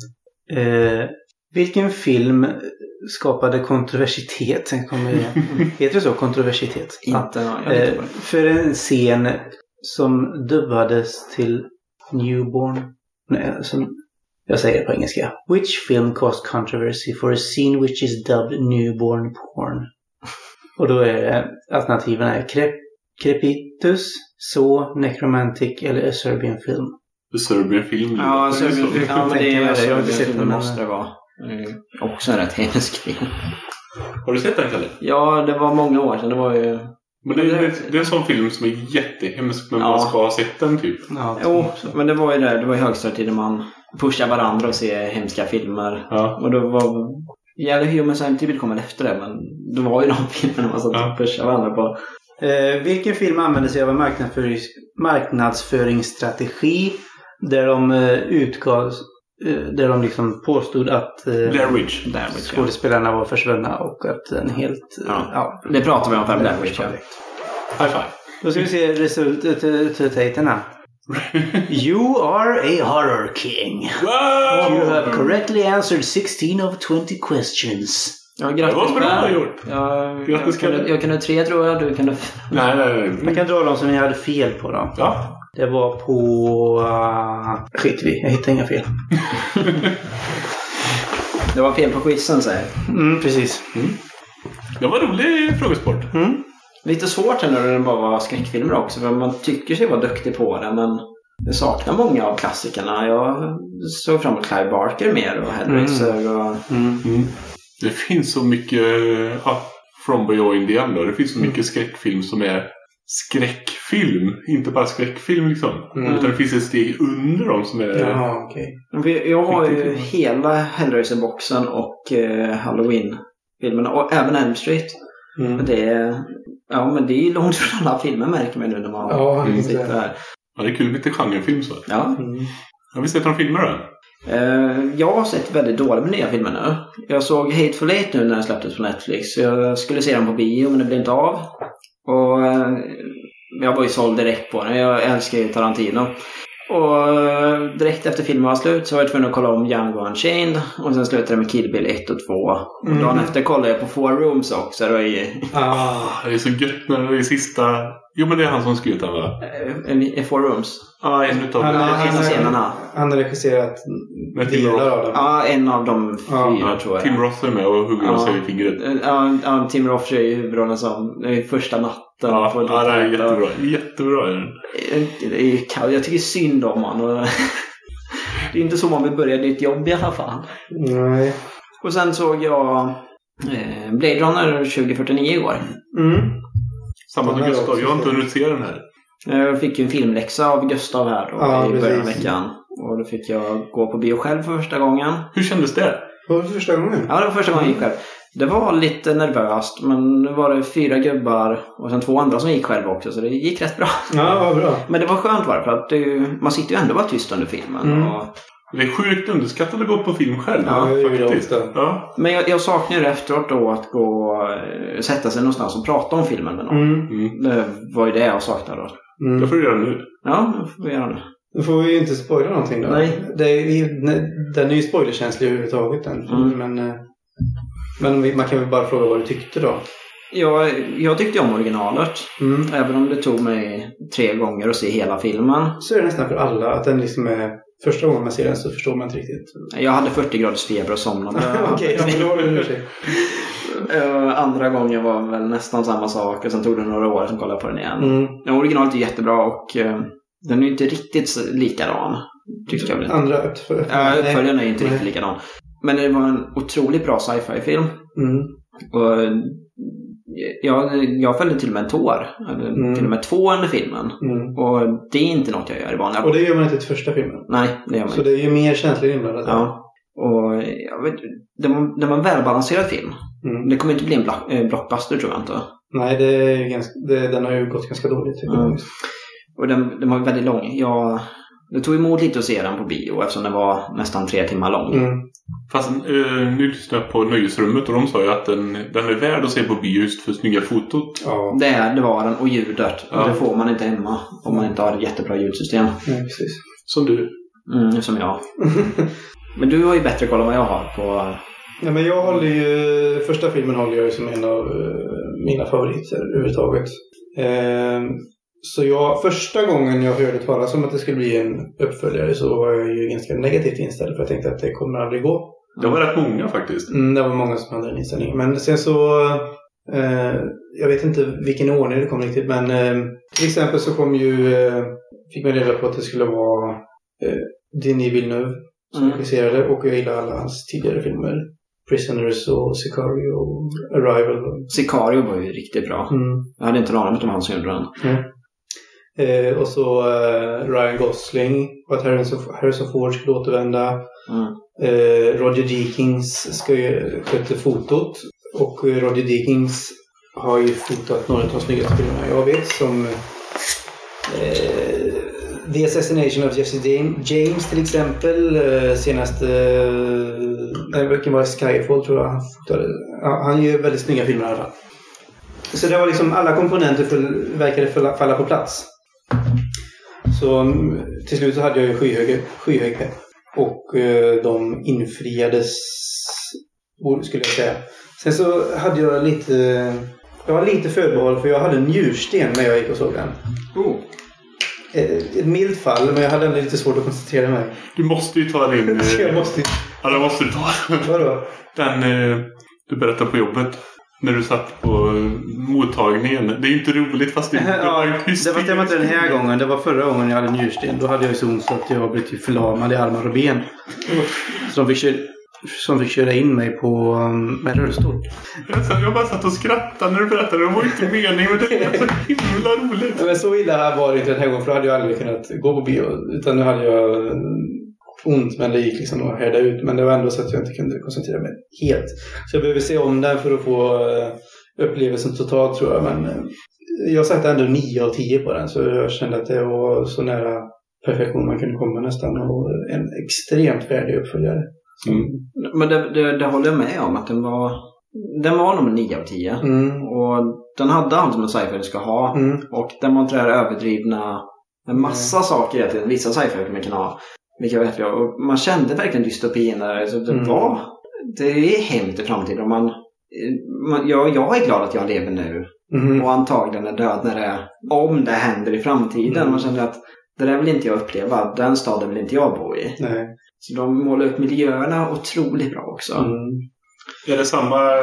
Vilken film skapade kontroversitet? Heter det så? Kontroversitet? Inte, för en scen som dubbades till Newborn. Nej, jag säger det på engelska. Which film caused controversy for a scene which is dubbed newborn porn? Och då är det alternativen är Crepitus, So, Necromantic eller A Serbian Film. A Serbian Film? Ja, Serbian Film. Ja, men det är jag har inte sett den. Måste det vara. Också en rätt hemsk film. Har du sett den, Kalle? Ja, det var många år sedan. Det var ju... Men det är en sån film som är jättehemsk, men man ska ha sett den typ. Ja, jo, men det var ju det. Det var ju högstadietiden man pushar varandra och ser hemska filmer. Ja. Och då var... Jävla Human Centipede kom efter det, men det var ju de filmerna man satt och pushade varandra på. Vilken film använde sig av en marknadsföringsstrategi där de liksom påstod att Blair Witch. skådespelarna var försvunna och att en helt... Ja, det pratar vi om för Blair Witch. High five. Då ska vi se resultaten. You are a horror king. Wow! You have correctly answered 16 of 20 questions. Ja, grattis. Det var bra gjort. Jag kunde 3 tror jag. Du kunde... Nej. Man kan dra dem som jag hade fel på då. Ja. Det var på... skit vi, jag hittar inga fel. Det var fel på quizen, säger. Precis. Det var rolig frågesport. Lite svårt här när det bara var skräckfilmer också. För man tycker sig vara duktig på det, men det saknar många av klassikerna. Jag såg fram emot Clive Barker mer och Hellraiser och... Det finns så mycket From Beyond the End. Det finns så mycket skräckfilm som är skräckfilm. Inte bara skräckfilm liksom. Utan det finns ett steg under dem som är... Ja, okej. Jag har ju hela Hellraiser-boxen och Halloween-filmerna. Och även Elm Street. Men det är långt från alla filmer, märker man nu när man sitter här. Ja, det är kul med lite genrefilm så. Ja. Har vi sett några filmer då? Jag har sett väldigt dåliga med nya filmer nu. Jag såg Hateful Eight nu när den släpptes på Netflix. Jag skulle se den på bio, men det blev inte av. Och jag var ju såld direkt på den. Jag älskar ju Tarantino. Och direkt efter filmen var slut så var jag tvungen att kolla om Django Unchained. Och sen slutade det med Kill Bill 1 och 2. Och dagen efter kollade jag på Four Rooms också. Det är så gött när det är sista Jo, men det är han som skrivit den, va? Four Rooms. Ja, en utav en av scenerna. Han har regisserat delar av dem. Ja, en av de 4 tror jag. Tim Roth är med och hugger sig i fingret. Ja, Tim Roth är ju huvudrollen som första natten. Ja, det är jättebra. Jättebra är det. Jag tycker synd om han. Det är inte så man vill börja ditt jobb i alla fall. Nej. Och sen såg jag Blade Runner 2049 igår. Samma som Gustav. Jag har inte hunnit se den här. Jag fick ju en filmläxa av Gustav här då, i början av veckan. Och då fick jag gå på bio själv för första gången. Hur kändes det? Var det första gången? Ja, det var första gången jag gick själv. Det var lite nervöst, men nu var det 4 gubbar och sen 2 andra som gick själv också, så det gick rätt bra. Ja, vad bra. Men det var skönt för att man sitter ju ändå bara tyst under filmen. Och... Det är sjukt underskattat att gå på film själv. Ja, faktiskt. Ja. Men jag saknar ju efteråt då att gå och sätta sig någonstans och prata om filmen med någon. Det var ju det jag saknade då. Det får du göra nu. Ja, det får vi göra nu. Då får vi ju inte spoila någonting då. Nej. Den är ju spoilerkänslig överhuvudtaget den. Men man kan väl bara fråga vad du tyckte då. Jag tyckte om originalet. Även om det tog mig 3 gånger att se hela filmen. Så är det nästan för alla att den liksom är... Första gången man ser den så förstår man inte riktigt. Jag hade 40 graders feber och somnade. Okej, då var det sig. Andra gången var väl nästan samma sak. Och sen tog det några år som kollade på den igen. Originalet är jättebra och den är inte riktigt likadan. Tycker jag väl. Andra uppföljaren är inte riktigt likadan. Men det var en otroligt bra sci-fi-film. Och jag följde till och med en tår. Till och med 2 under filmen. Och det är inte något jag gör i vanliga. Och det gör man inte till första filmen? Nej, det gör man inte. Så inte. det är ju mer känsligt inblandat. Ja. Och jag vet, det var en välbalanserad film. Det kommer inte bli en blockbuster, tror jag inte. Nej, den har ju gått ganska dåligt. Och den var väldigt lång. Det tog emot lite att se den på bio eftersom den var nästan 3 timmar lång. Fast nu lyssnade jag på Nöjesrummet och de sa ju att den är värd att se på bio just för snygga fotot. Ja. Det var den, och ljudet. Ja. Det får man inte hemma om man inte har ett jättebra ljudsystem. Ja, precis. Som du. Som jag. Men du har ju bättre koll än vad jag har på... Ja, men jag håller ju... Första filmen håller jag ju som en av mina favoriter överhuvudtaget. Så första gången jag hörde talas om att det skulle bli en uppföljare så var jag ju ganska negativt inställd, för jag tänkte att det kommer aldrig gå. Det var rätt många faktiskt. Det var många som hade den inställningen. Men sen så... jag vet inte vilken ordning det kom riktigt, men till exempel så fick man reda på att det skulle vara Denis Villeneuve som regisserade, och jag gillar alla hans tidigare filmer. Prisoners och Sicario och Arrival. Sicario var ju riktigt bra. Jag hade inte en aning om han som gjorde den. Och så Ryan Gosling och att Harrison Ford skulle återvända. Roger Deakins ska ju sköta fotot, och Roger Deakins har ju fotat några av de snyggaste filmerna jag vet, som The Assassination of Jesse James till exempel, senaste vilken var Skyfall tror jag han fotade. Han gör väldigt snygga filmer i alla fall. Så det var liksom alla komponenter verkade falla på plats. Så till slut så hade jag ju skyhög pepp. Och de infriades, skulle jag säga. Sen så hade jag lite förbehåll, för jag hade en njursten när jag gick och såg den. Ett milt fall, men jag hade ändå lite svårt att koncentrera mig. Du måste ju ta din... Jag måste. Ja, det måste du ta. Vadå? Den du berättade på jobbet. När du satt på mottagningen. Det är inte roligt, fast det var inte den här gången. Det var förra gången jag hade njursten. Då hade jag så ont så att jag blev typ förlamad i armar och ben. Som fick köra in mig med rullstol. Jag bara satt och skrattade när du berättade. Det var inte mening, men det är så himla roligt. Ja, men så illa var det inte den här gången, för då hade jag aldrig kunnat gå på bio. Utan nu hade jag ont, men det gick liksom att härda ut. Men det var ändå så att jag inte kunde koncentrera mig helt. Så jag behöver se om den för att få upplevelsen totalt, tror jag. Men jag satte ändå 9 av 10 på den. Så jag kände att det var så nära perfektion man kunde komma nästan. Och en extremt värdig uppföljare. Men det håller jag med om, att den var nog 9 av 10. Och den hade allt som en sci-fi ska ha. Och den var inte där överdrivna en massa saker att vissa sci-fi man kan ha. Vilket vet jag. Och man kände verkligen dystopin där. Så det är hemskt i framtiden. jag är glad att jag lever nu. Och antagligen är död om det händer i framtiden. Man känner att det där vill inte jag uppleva. Den staden vill inte jag bo i. Nej. Så de målar upp miljöerna otroligt bra också. Är det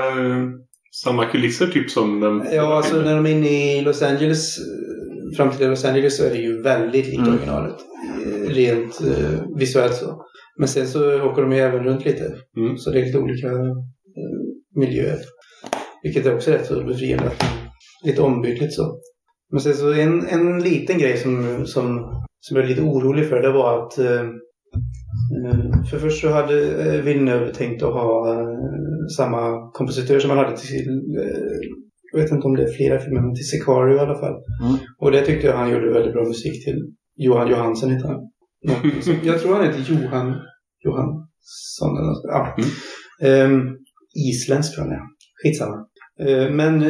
samma kulisser typ som den? Ja, alltså när de är inne i Los Angeles, framtida Los Angeles, så är det ju väldigt likt originalet. Rent visuellt så. Men sen så åker de ju även runt lite. Så det är lite olika miljöer. Vilket är också rätt så befriande. Lite ombytligt så. Men sen så en liten grej som jag är lite orolig för, det var att för först så hade Villeneuve tänkt att ha samma kompositör som han hade till, jag vet inte om det är flera filmer, men till Sicario i alla fall. Och det tyckte jag han gjorde väldigt bra musik till. Johan Johansson heter han. Jag tror han heter Johansson eller något. Ja. Isländsk tror jag han är. Skitsamma. Men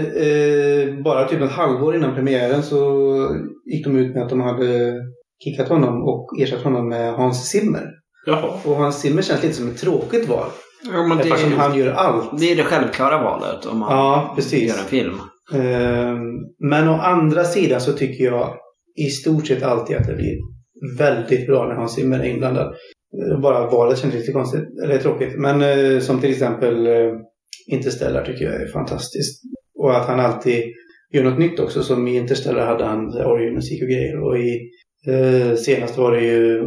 bara typ ett halvår innan premiären så gick de ut med att de hade kickat honom och ersatt honom med Hans Zimmer. Jaha. Och Hans Zimmer känns lite som ett tråkigt val. Ja, men eftersom han gör allt. Det är det självklara valet om man gör en film. Men å andra sidan så tycker jag i stort sett alltid att det blir väldigt bra när Hans Zimmer är inblandad. Bara valet känns lite konstigt, eller tråkigt. Men som till exempel Interstellar tycker jag är fantastiskt. Och att han alltid gör något nytt också. Som i Interstellar hade han orgelmusik och grejer. Och i senast var det ju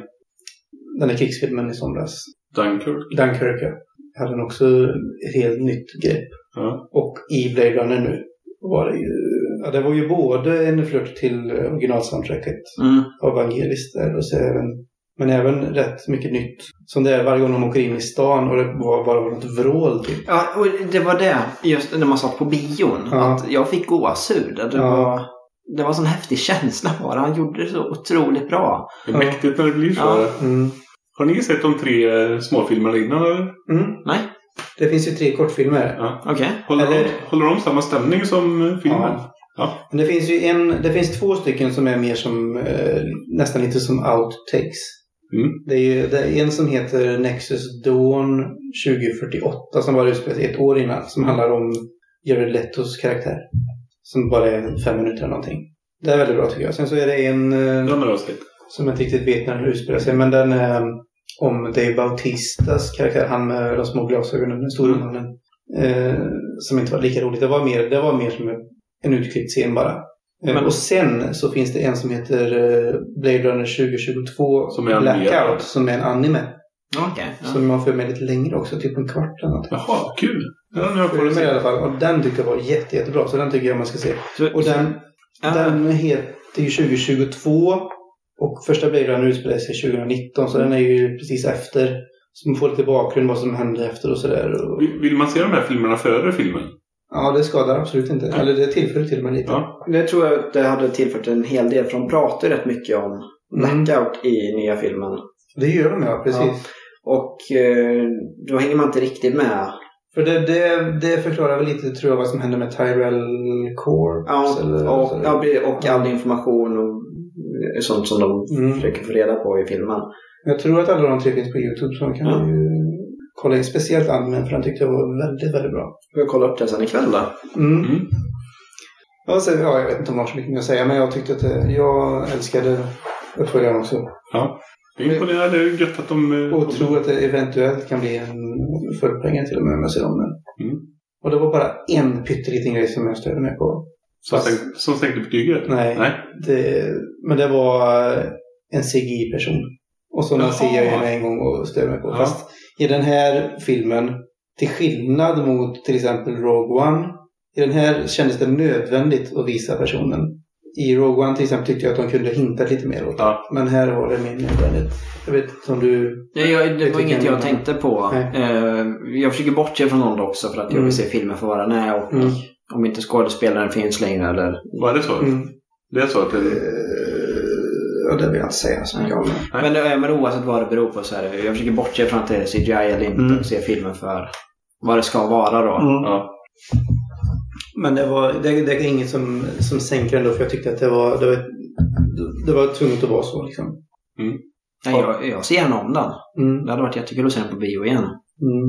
den här krigsfilmen i somras. Dunkirk, ja. Hade han också ett helt nytt grepp. Och i Blade Runner nu var det ju... Ja, det var ju både en flört till originalsoundtracket av Vangelis där. Och så men även rätt mycket nytt. Som det är varje gång de åker in i stan och det var bara något vrål till. Ja, och det var det. Just när man satt på bion. Att jag fick gåshud. Det var en sån häftig känsla bara. Han gjorde det så otroligt bra. Det är mäktigt när det blir så. Har ni sett de 3 småfilmerna innan eller? Nej. Det finns ju 3 kortfilmer. Okej. Håller de samma stämning som filmen? Ja. Men det finns 2 stycken som är mer som nästan lite som outtakes. Det är en som heter Nexus Dawn 2048 som var utspelat 1 år innan. Som handlar om Jared Letos karaktär. Som bara är 5 minuter eller någonting. Det är väldigt bra tycker jag. Sen så är det en som jag inte riktigt vet när den utspelar sig. Men den är om Dave Bautistas karaktär. Han med de små glasögonen, den stora mannen. Som inte var lika roligt. Det var mer som en utklippt scen bara. Och sen så finns det en som heter Blade Runner 2022 som är Blackout, som är en anime. Som man får med lite längre också, typ en kvart eller något. Jaha, kul. Den i alla fall. Och den tycker jag var jättebra, så den tycker jag man ska se. Och den heter ju 2022 och första Blade Runner utspelar sig 2019, så den är ju precis efter. Så man får lite bakgrund vad som hände efter och sådär. Vill man se de här filmerna före filmen? Ja, det skadar absolut inte. Eller det tillför till och med lite. Det tror jag att det hade tillfört en hel del. För de pratar rätt mycket om Blackout i nya filmen. Det gör de, ja, precis. Och då hänger man inte riktigt med. För det förklarar väl lite, tror jag, vad som händer med Tyrell Corps. Och all information och sånt som de försöker få reda på i filmen. Jag tror att alla de 3 finns på YouTube, så man kan ju kolla in speciellt använd, för den tyckte jag var väldigt, väldigt bra. Vi kolla upp det sen ikväll då. Jag vet inte om jag har så mycket mer att säga, men jag tyckte att jag älskade uppföljaren också. Ja, det är imponerande. Det är gött att de... Och tror att det eventuellt kan bli en fullpengar till och med om jag ser om den. Och det var bara en pytteliten grej som jag stödde mig på. Som sänkte betyget? Nej. Men det var en CGI-person. Och sådana ser jag ju en gång och stöder mig på. Fast i den här filmen, till skillnad mot till exempel Rogue One, i den här kändes det nödvändigt att visa personen. I Rogue One till exempel tyckte jag att de kunde hinta lite mer åt det. Men här var det mer nödvändigt. Jag vet inte om du... det var inget jag tänkte på. Jag försöker bortse från någon också för att jag vill se filmen för vad den är. Och om inte skådespelaren finns längre eller... Var det så? Det är så att det... Och det vill jag inte säga så mycket om. Men oavsett vad det beror på så är det. Jag försöker bortse från att det är CGI eller inte. Och se filmen för vad det ska vara då. Men det är inget som sänker ändå, för jag tyckte att det var tvunget att vara så liksom. Nej, jag ser gärna om den. Det hade varit jättekul att se den på bio igen.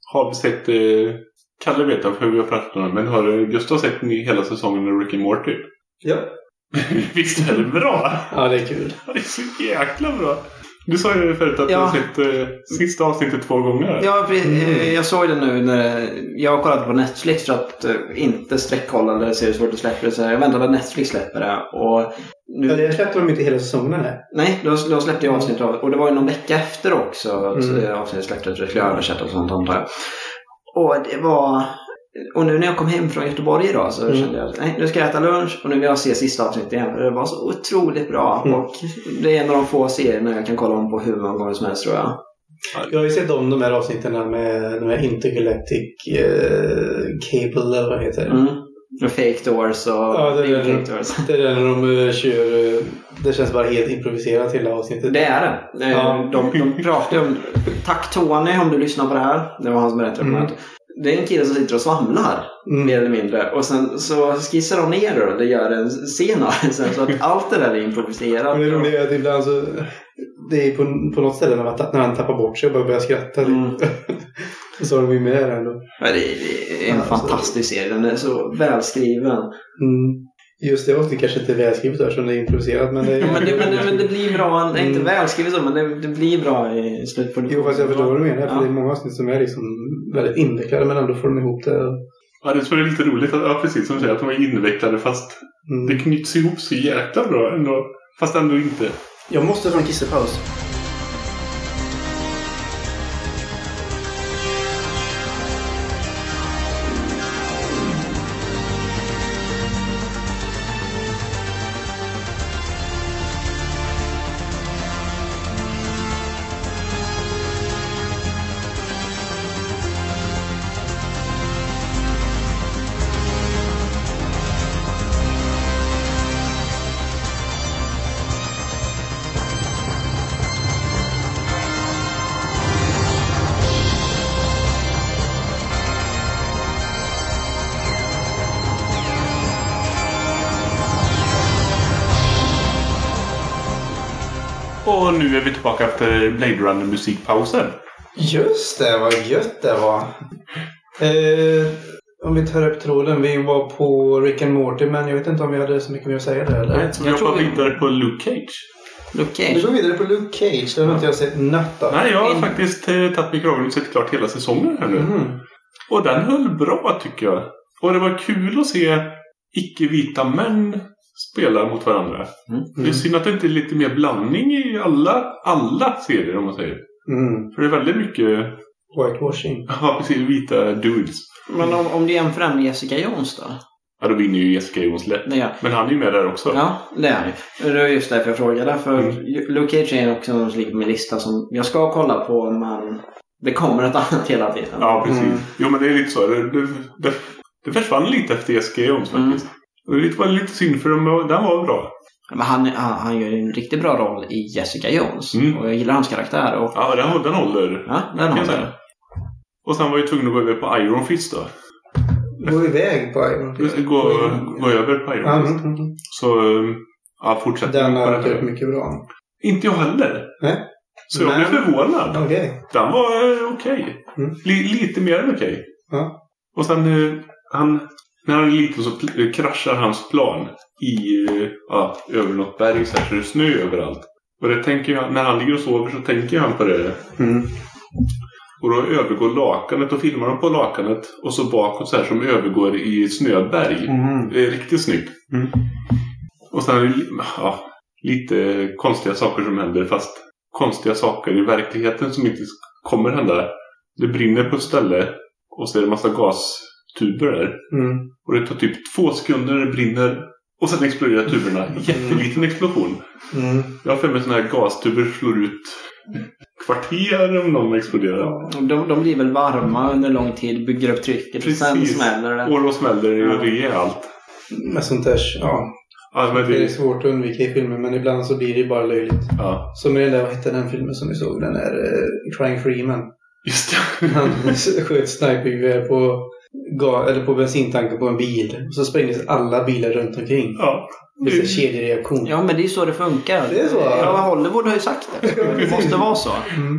har vi sett... Kalle vet jag för vi har pratat om, men har Gustav sett hela säsongen av Rick and Morty? Ja. Visst är det bra? Ja, det är kul. Ja, det är så jäkla bra. Du sa ju förut att du har sett sista avsnittet 2 gånger. Ja, jag såg det nu när jag har kollat på Netflix för att inte sträckkolla eller se det svårt att släppa det. Så jag väntade att Netflix släpper det. Och nu... Ja, det släppte de inte hela säsongen här. Nej, då släppte jag avsnitt av. Och det var ju någon vecka efter också att avsnittet släpptes. Så jag skulle översätta och sånt antar jag. Och det var... Och nu när jag kom hem från Göteborg idag så kände jag att nej, nu ska jag äta lunch och nu vill jag se sista avsnittet igen. Det var så otroligt bra. Och det är en av de få serierna jag kan kolla om på hur många gånger som helst, tror jag. Jag har ju sett om de här avsnitten med de här Intergalactic Cable eller vad heter det. Och Fake Doors och... Ja, det är när de kör... Det känns bara helt improviserat hela avsnittet. Det är det. De pratar om... Tack Tony om du lyssnar på det här. Det var han som berättade för mig. Det är en kille som sitter och svamlar mer eller mindre. Och sen så skissar de ner det och det gör en scen sen, så att allt det där är improviserat. Men det roliga är att ibland så... Det är på något ställe när han tappar bort sig och bara börjar skratta. Så har de ju med det ändå. Ja, det är en fantastisk serie. Den är så välskriven. Just det, det kanske inte är välskrivet där som det är improviserat. Men det, men det blir bra. Det är inte välskrivet så, men det blir bra i slutproduktionen. Jo, fast jag förstår vad du menar. För det är många avsnitt som är liksom väldigt invecklade, men ändå får de ihop det. Ja, det är lite roligt att, precis som du säger, att de är invecklade fast det knyts ihop så jäkla bra ändå. Fast ändå inte. Jag måste få en kissepaus. Och nu är vi tillbaka efter Blade Runner musikpausen. Just det, vad gött det var. Om vi tar upp tråden, vi var på Rick and Morty, men jag vet inte om vi hade så mycket mer att säga där. Eller? Nej, så vi hoppar vidare på Luke Cage. Vi går vidare på Luke Cage, det har inte jag sett natta. Nej, jag har faktiskt tagit mig kragen och sett klart hela säsongen här nu. Och den höll bra, tycker jag. Och det var kul att se icke-vita män spela mot varandra. Det är synd att det inte är lite mer blandning i alla serier, om man säger. För det är väldigt mycket whitewashing. Ja, precis, vita dudes. Men om du jämför med Jessica Jones då? Ja, då vinner ju Jessica Jones lätt. Men han är ju med där också. Ja, det är han ju. Det är just därför jag frågade. För Luke Cage är också någon som ligger på min lista som jag ska kolla på, men det kommer ett annat hela tiden. Ja, precis. Jo, men det är lite så. Det försvann lite efter Jessica Jones faktiskt. Det var lite synd för den var bra. Men han gör en riktigt bra roll i Jessica Jones. Och jag gillar hans karaktär. Och... Ja, den håller. Ja, den håller. Och sen var jag tvungen att gå över på Iron Fist då. Gå iväg på Iron Fist? Gå över på Iron Fist. Så fortsätt. Den har varit mycket bra. Inte jag heller. Nej. Så jag blev förvånad. Okay. Den var okej. Lite mer än okej. Ja. Och sen när han är liten så kraschar hans plan över något berg så är det snö överallt. Och det tänker jag, när han ligger och sover så tänker han på det. Och då övergår lakanet och filmar de på lakanet och så bakåt så här som övergår i snöberg. Det är riktigt snyggt. Och sen är det lite konstiga saker som händer, fast konstiga saker i verkligheten som inte kommer hända. Det brinner på ett ställe och så är det en massa gastuber där. Och det tar typ 2 sekunder när det brinner och sen exploderar tuberna. Jätteliten explosion. Jag har för mig sådana här gastuber slår ut kvarter om de exploderar. De blir väl varma under lång tid, bygger upp trycket. Precis. Och sen smäller det. Och då smäller det ju rejält. Med sånt där, men det är svårt att undvika i filmen, men ibland så blir det bara löjligt. Ja. Som i den där, vad hette den filmen som vi såg? Den är Crying Freeman. Just det. Han sköt snipergevär på bensintanken på en bil. Och så sprängdes alla bilar runt omkring. Ja. Det är en kedjereaktion. Ja, men det är så det funkar. Det är så. Ja, Hollywood har ju sagt det. Det måste vara så.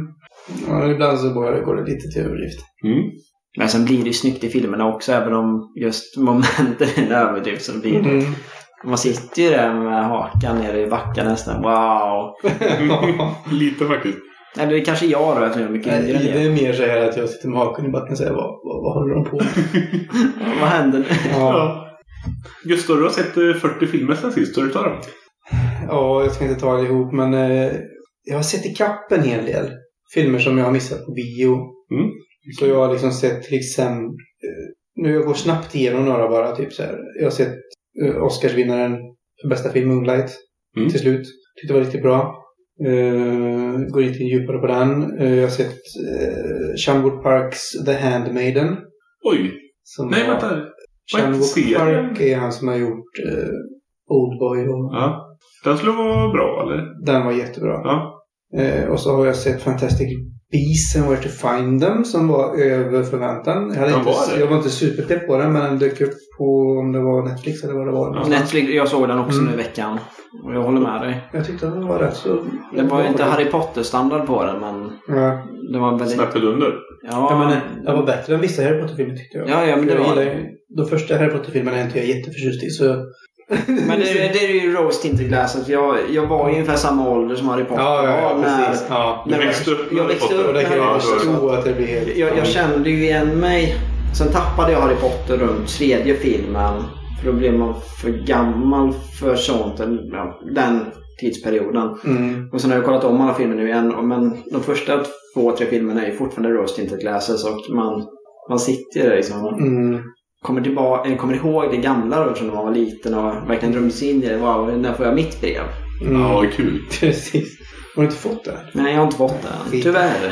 Ja, ibland så går det lite till överdrift. Men sen blir det ju snyggt i filmerna också, även om just momenten är en överdrift så blir det. Man sitter ju där med hakan nere i backen nästan. Wow! Lite faktiskt. Eller det är kanske jag då, eftersom jag är mycket yngre. Det är mer så här att jag sitter med hakan i backen och säger vad håller de på med? Vad händer nu? Ja. Just då, du har sett 40 filmer sen sist. Har du tagit dem? Ja, jag ska inte ta det ihop, men jag har sett i kapp en hel del filmer som jag har missat på bio. Så jag har liksom sett till exempel, nu jag går snabbt igenom några bara, typ så här. Jag har sett Oscarsvinnaren för bästa film Moonlight till slut. Tyckte det var riktigt bra. Går inte djupare på den. Jag har sett Chan-wook Parks The Handmaiden. Oj! Nej, vänta. Chan-wook Park är han som har gjort Oldboy. Ja. Den skulle vara bra, eller? Den var jättebra. Ja. Och så har jag sett Fantastic Beasts and Where to Find Them som var över förväntan. Jag var inte superpepp på den, men den dök upp på, om det var Netflix eller vad det var. Ja. Netflix, jag såg den också nu i veckan. Och jag håller med dig. Jag tyckte den var rätt så... Det var ju inte Harry Potter-standard på den, men... Ja. Det var väldigt... Snäppet under. Ja, men det var bättre än vissa Harry Potter-filmer tyckte jag. Ja, men det var... De första Harry Potter-filmerna är inte jag jätteförtjust i, så... Men det är ju Rose Tinted Glasses. Jag var ju ungefär samma ålder som Harry Potter. Ja, precis. Jag växte upp. Jag växte upp. Och det kan jag förstå att det blir helt... Jag kände ju igen mig. Sen tappade jag Harry Potter runt tredje filmen. För då blev man för gammal för sånt. Den tidsperioden. Och sen har jag kollat om alla filmer nu igen. Men de första 2-3 filmerna är ju fortfarande Rose Tinted Glasses. Och man sitter där liksom. Kommer ihåg det gamla då, när man var liten och verkligen drömdes in i det. Wow, när får jag mitt brev? Ja, vad kul. Precis. Har du inte fått det? Nej, jag har inte fått det. Tyvärr.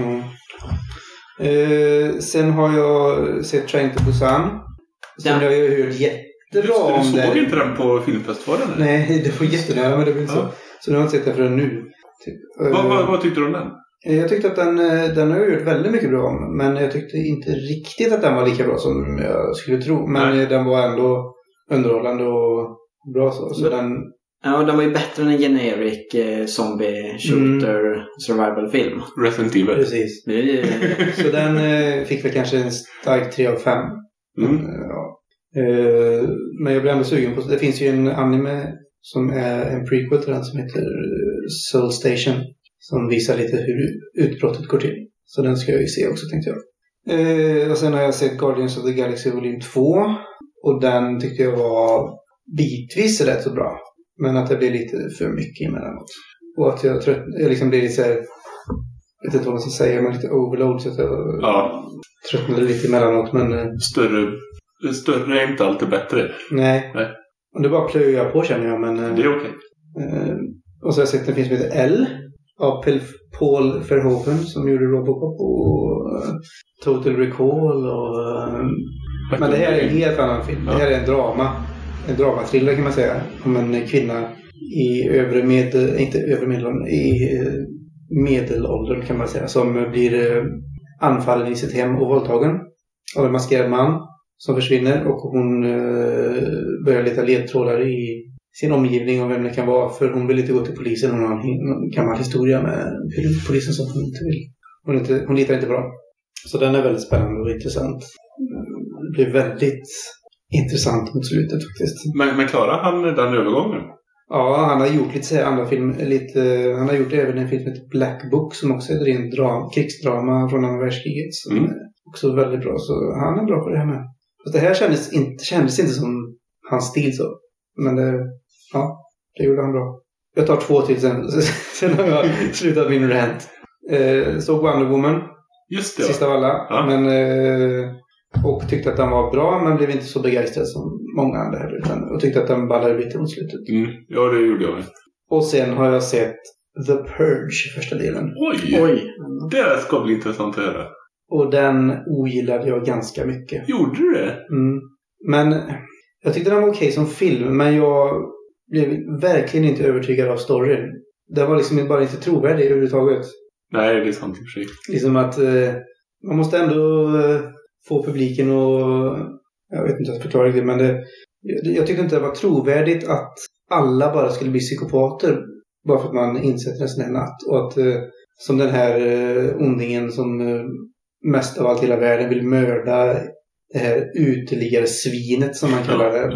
Sen har jag sett Train to Busan. Sen har jag hört jättebra om det. Du såg inte den på filmfestivalen? Nej, det var jättenära, men det blev inte så. Så nu har jag inte sett den förrän nu. Vad tyckte du om den? Jag tyckte att den har gjort väldigt mycket bra om. Men jag tyckte inte riktigt att den var lika bra som jag skulle tro. Men den var ändå underhållande och bra så den... Ja, den var ju bättre än en generic zombie shooter survival film. Resident Evil. Precis. Så den fick väl kanske en stark 3 av 5. Ja. Men jag blev ändå sugen på... Det finns ju en anime som är en prequel till den som heter Soul Station. Som visar lite hur utbrottet går till. Så den ska jag ju se också, tänkte jag. Och sen har jag sett Guardians of the Galaxy Volume 2. Och den tyckte jag var bitvis rätt så bra. Men att det blev lite för mycket emellanåt. Och att jag liksom blev lite så här... Jag vet inte vad man ska säga, men lite overload. Så att jag tröttnade lite emellanåt. Men... Större är inte alltid bättre. Nej. Och det bara plöjer jag på, känner jag. Men, det är okej. Och så har jag sett en film som heter L. Av Paul Verhoeven som gjorde Robocop och Total Recall men det här är en helt annan film. Det här är en dramatriller kan man säga, om en kvinna i medelåldern kan man säga, som blir anfallen i sitt hem och våldtagen av en maskerad man som försvinner, och hon börjar leta ledtrådar i sin omgivning om vem det kan vara, för hon vill inte gå till polisen. Hon har en gammal historia med polisen som hon inte vill. Hon litar inte bra. Så den är väldigt spännande och intressant. Det blir väldigt intressant mot slutet faktiskt. Men klarar han den övergången? Ja, han har gjort lite andra filmer. Han har gjort även en film som heter Black Book som också är ett rent krigsdrama från andra världskriget. Som är också väldigt bra. Så han är bra på det här med. Fast det här kändes inte som hans stil så. Men det gjorde han bra. Jag tar 2 till sen har jag slutat min rant. Så Wonder Woman. Just det. Sist av alla. Ja. Men, och tyckte att den var bra, men blev inte så begeistrad som många andra här. Och tyckte att den ballade lite mot slutet. Ja, det gjorde jag. Och sen har jag sett The Purge, första delen. Oj. Det ska bli intressant att höra. Och den ogillade jag ganska mycket. Gjorde du det? Men jag tyckte den var okej som film, men jag blev verkligen inte övertygad av storyn. Det var liksom bara inte trovärdig överhuvudtaget. Nej, det är sant i och för sig. Liksom att man måste ändå få publiken och... Jag vet inte att förklara det, men jag tyckte inte det var trovärdigt att alla bara skulle bli psykopater bara för att man insett en sån här natt. Och att Som den här ondingen som mest av allt i hela världen vill mörda det här uteliggare svinet som man kallar det.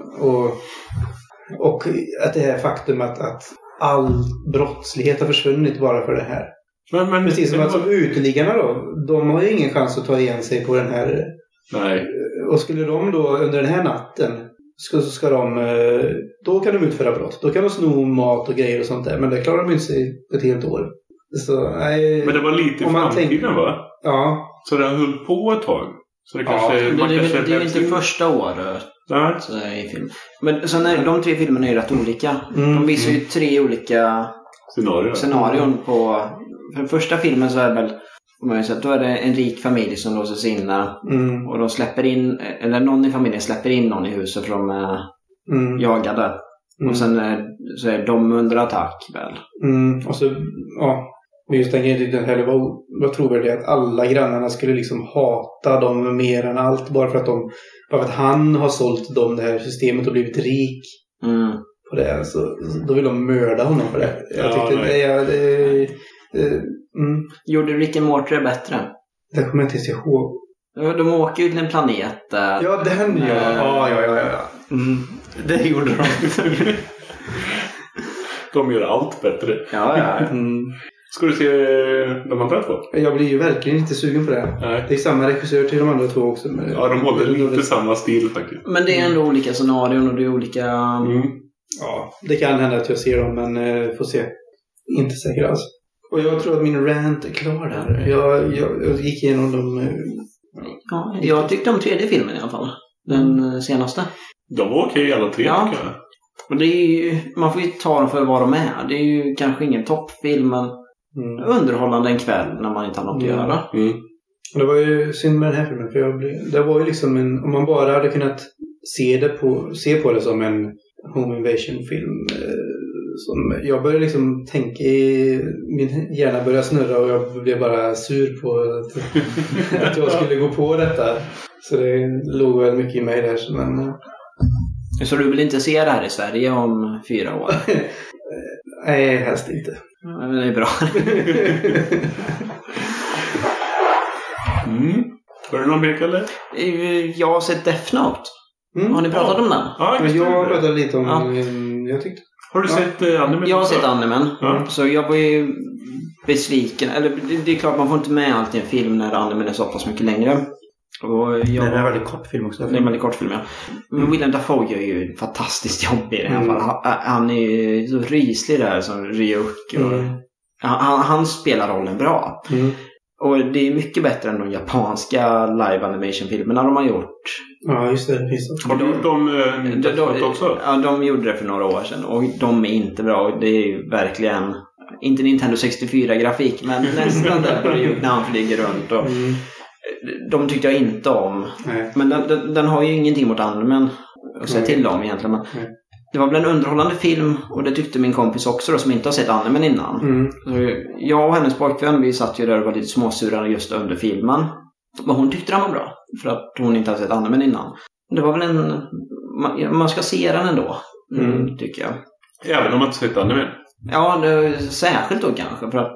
Och att det här faktum att all brottslighet har försvunnit bara för det här. Men precis som att som uteliggarna då, de har ju ingen chans att ta igen sig på den här. Nej. Och skulle de då under den här natten ska de, då kan de utföra brott. Då kan de sno mat och grejer och sånt där. Men det klarar de inte sig på ett helt år. Så, nej, men det var lite i framtiden va? Ja. Så det höll på ett tag. Så det kanske, det är inte första året. Nej. Så i film. Men sen är de 3 filmerna är rätt olika. De visar ju 3 olika scenarion på. För den första filmen så är det väl, då är det en rik familj som låses inne och de släpper in, eller någon i familjen släpper in någon i huset för de är jagade. Och sen så är de under attack väl. Och så, just den grejen heller var trovärdigt att alla grannarna skulle liksom hata dem mer än allt bara för att han har sålt dem det här systemet och blivit rik på det. Så då vill de mörda honom för det. Jag tyckte Gjorde Rick and Morty bättre? Det kommer jag inte ihåg. De åker ju till en planet. Ja, den ja. Det gjorde de. De gör allt bättre. Ja. Ska du se de andra 2? Jag blir ju verkligen inte sugen på det. Nej. Det är samma regissör till de andra 2 också. Ja, de håller lite samma stil faktiskt. Men det är ändå olika scenarion och det är olika... Ja, det kan hända att jag ser dem, men får se. Inte säker alls. Och jag tror att min rant är klar där. Jag gick igenom dem. Ja, jag tyckte om 3:e filmen i alla fall. Den senaste. De var okej alla 3 tycker jag. Men det är ju, man får ju ta dem för vad de är. Det är ju kanske ingen toppfilm, men underhållande en kväll när man inte har något att göra. Det var ju synd med den här filmen. För det var ju liksom om man bara hade kunnat se på det som en home invasion-film. Jag började liksom tänka, min hjärna började snurra och jag blev bara sur på att jag skulle gå på detta. Så det låg väl mycket i mig där. Men... Så du vill inte se det här i Sverige om 4 år? Nej, helst inte. Det är bra. Var det någon mer eller? Jag har sett Death Note. Har ni pratat om den? Ja, jag pratade lite om jag tyckte. Har du sett animen? Jag har sett animen. Så jag var ju besviken. Eller det är klart man får inte med allt i en film när animen är så pass mycket längre. Det är en väldigt kort film också. Det är en väldigt kort film, ja. Men Willem Dafoe gör ju ett fantastiskt jobb i det här fallet. Han är ju så ryslig där som Ryuk. Han spelar rollen bra. Och det är mycket bättre än de japanska live animation-filmerna de har gjort. Ja, just det. Finns har du gjort dem också? Ja, de gjorde det för några år sedan. Och de är inte bra. Det är ju verkligen... Inte Nintendo 64-grafik, men nästan där på Ryuk när han flyger runt. Och de tyckte jag inte om. Nej. Men den har ju ingenting mot animen att säga till om egentligen. Men det var väl en underhållande film, och det tyckte min kompis också då, som inte har sett animen innan. Så jag och hennes pojkvän, vi satt ju där och var lite småsurade just under filmen. Men hon tyckte den var bra, för att hon inte har sett animen innan. Det var väl man ska se den ändå, tycker jag. Även om man inte sett animen? Ja, särskilt då kanske, för att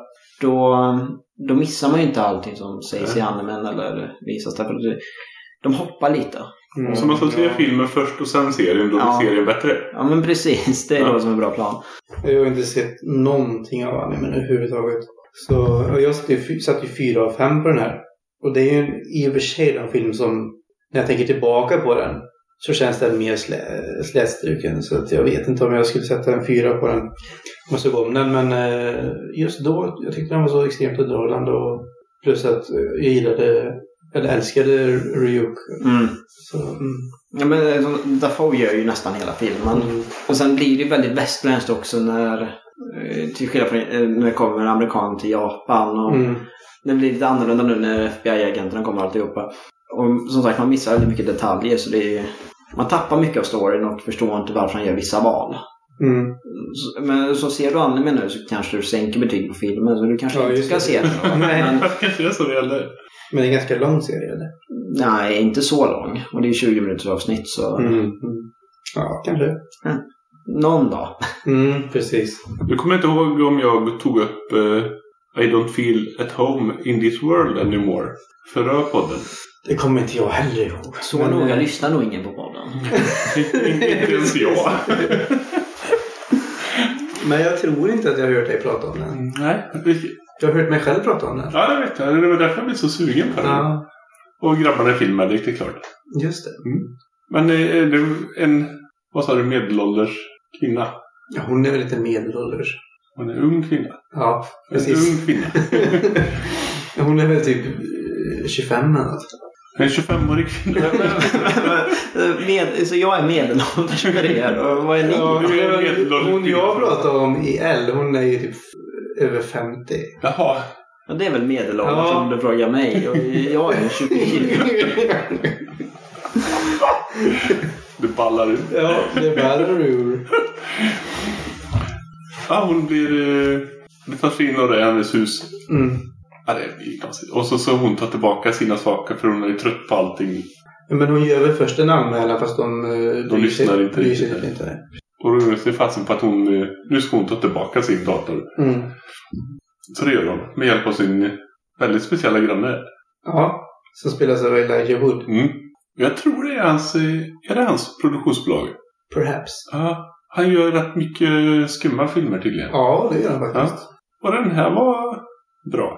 då missar man ju inte allting som sägs i animen eller visas där. De hoppar lite. Så man får se filmen först och sen serien, då blir serien bättre. Ja, men precis. Det är då som en bra plan. Jag har inte sett någonting av animen överhuvudtaget. Så jag satt ju 4 av 5 på den här. Och det är ju i och för sig en film som, när jag tänker tillbaka på den, så känns den mer slätstruken. Så att jag vet inte om jag skulle sätta en 4 på den. Måste gå om den. Men just då, jag tyckte den var så extremt underhållande. Och plus att jag gillade, eller älskade Ryuk. Ja, men Dafoe gör ju nästan hela filmen. Och sen blir det väldigt västländskt också när till skillnad från när det kommer en amerikan till Japan. Och det blir lite annorlunda nu när FBI-agenterna kommer alltihopa. Och som sagt, man missar väldigt mycket detaljer, så man tappar mycket av storyn och förstår inte varför han gör vissa val. Men så ser du animen nu, så kanske du sänker betyg på filmen, så du kanske inte ska se den. Nej, kanske det är så det gäller. Men det är en ganska lång serie, eller? Nej, inte så lång. Och det är 20 minuters avsnitt, så... Ja, kanske. Någon dag. Precis. Du kommer inte ihåg om jag tog upp I don't feel at home in this world anymore. Förra podden. Det kommer inte jag heller ihåg. Så noga lyssnar nog ingen på podden. Inte ens jag. Men jag tror inte att jag har hört dig prata om den. Nej. Jag har hört mig själv prata om den. Ja, det vet jag. Det var därför jag blev så sugen på den. Ja. Och grabbarna filmade, det är klart. Just det. Men är det en, vad sa du, medelålders kvinna? Ja, hon är väl lite medelålders. Hon är en ung kvinna. Ja, En precis. ung kvinna. Hon är väl typ 25 eller något. En 25-årig kvinna. Så jag är medelålders för er. Och vad är ni? Ja, Du är medelålders hon jag kvinna. pratar om i L, hon är ju typ över 50. Jaha. Ja, det är väl medelålders Ja. om du frågar mig. Och jag är 24. Du ballar ut. Ja, det ballar ur. Ja, hon blir... Det tar sig in och det är hennes hus. Mm. Ja, det är konstigt. Och så hon tar tillbaka sina saker för hon är ju trött på allting. Men hon gör väl först en anmälan fast de lyssnar inte bryr sig riktigt. inte. Och då är det fasen på att hon... Nu ska hon ta tillbaka sin dator. Mm. Så det gör hon. Med hjälp av sin väldigt speciella granne. Ja, som spelas av Elijah Wood. Jag tror det är hans produktionsbolag. Perhaps. Ja, han gör rätt mycket skumma filmer tydligen. Ja, det gör han faktiskt. Och den här var bra.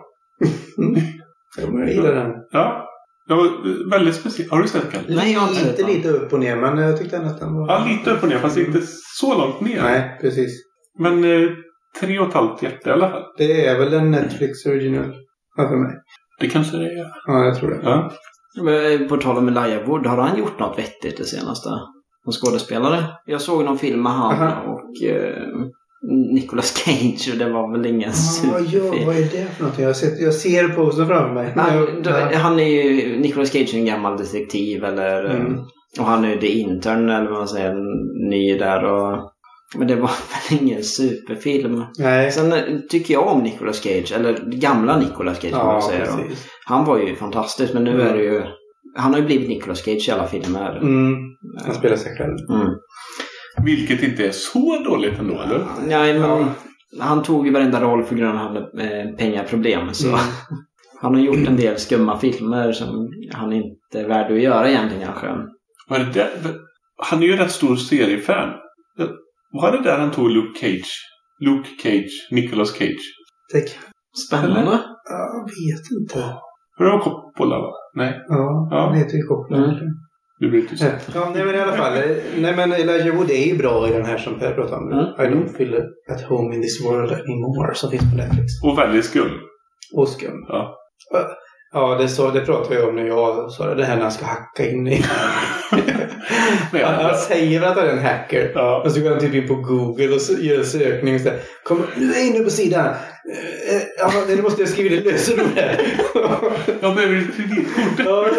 Jag gillar den. Ja, det var väldigt speciellt. Har du sett den? Nej, jag har inte sett den. Lite upp och ner, men jag tyckte ändå att den var... Ja, lite upp och ner, fast inte så långt ner. Nej, precis. Men 3,5 hjärta i alla fall. Det är väl en Netflix original. Ja, för mig. Det kanske det är. Ja, jag tror det. Ja. Men på tal om Elijah Wood, har han gjort något vettigt det senaste? Som skådespelare? Jag såg någon film med han och Nicolas Cage och det var väl ingen superfilm. Vad är det för någonting? Jag ser posten framför mig. Han är ju Nicolas Cage, en gammal detektiv eller och han är ju The Intern eller vad man säger, ny där och men det var väl ingen superfilm. Nej. Sen tycker jag om Nicolas Cage, eller gamla Nicolas Cage som man säger. Precis. Han var ju fantastisk, men nu är det ju... Han har ju blivit Nicolas Cage i alla filmer. Han spelar sig själv. Vilket inte är så dåligt ändå, eller? Nej, men han tog ju varenda roll för grund av att han hade pengaproblem. Så han har gjort en del skumma filmer som han inte är värd att göra egentligen kanske. Var det där? Han är ju en rätt stor seriefan. Var det där han tog Luke Cage, Nicolas Cage? Spännande. Eller? Jag vet inte. För det var Coppola, va? Nej. Ja, det heter ju Coppola. Du blir tyst. Ja, nej men i alla fall. Nej men Elijah Wood är ju bra i den här som Per pratar om. I don't feel at home in this world anymore, som finns på Netflix. Och väldigt skum. Och skum. Ja. Ja, det pratade jag om när jag sa det här när han ska hacka in i... han säger att han är en hacker. Ja. Och så går han typ in på Google och så gör en sökning och säger nu är jag inne på sidan. Nu måste jag skriva det lösenord här. Jag behöver ett kreditkort. Ja.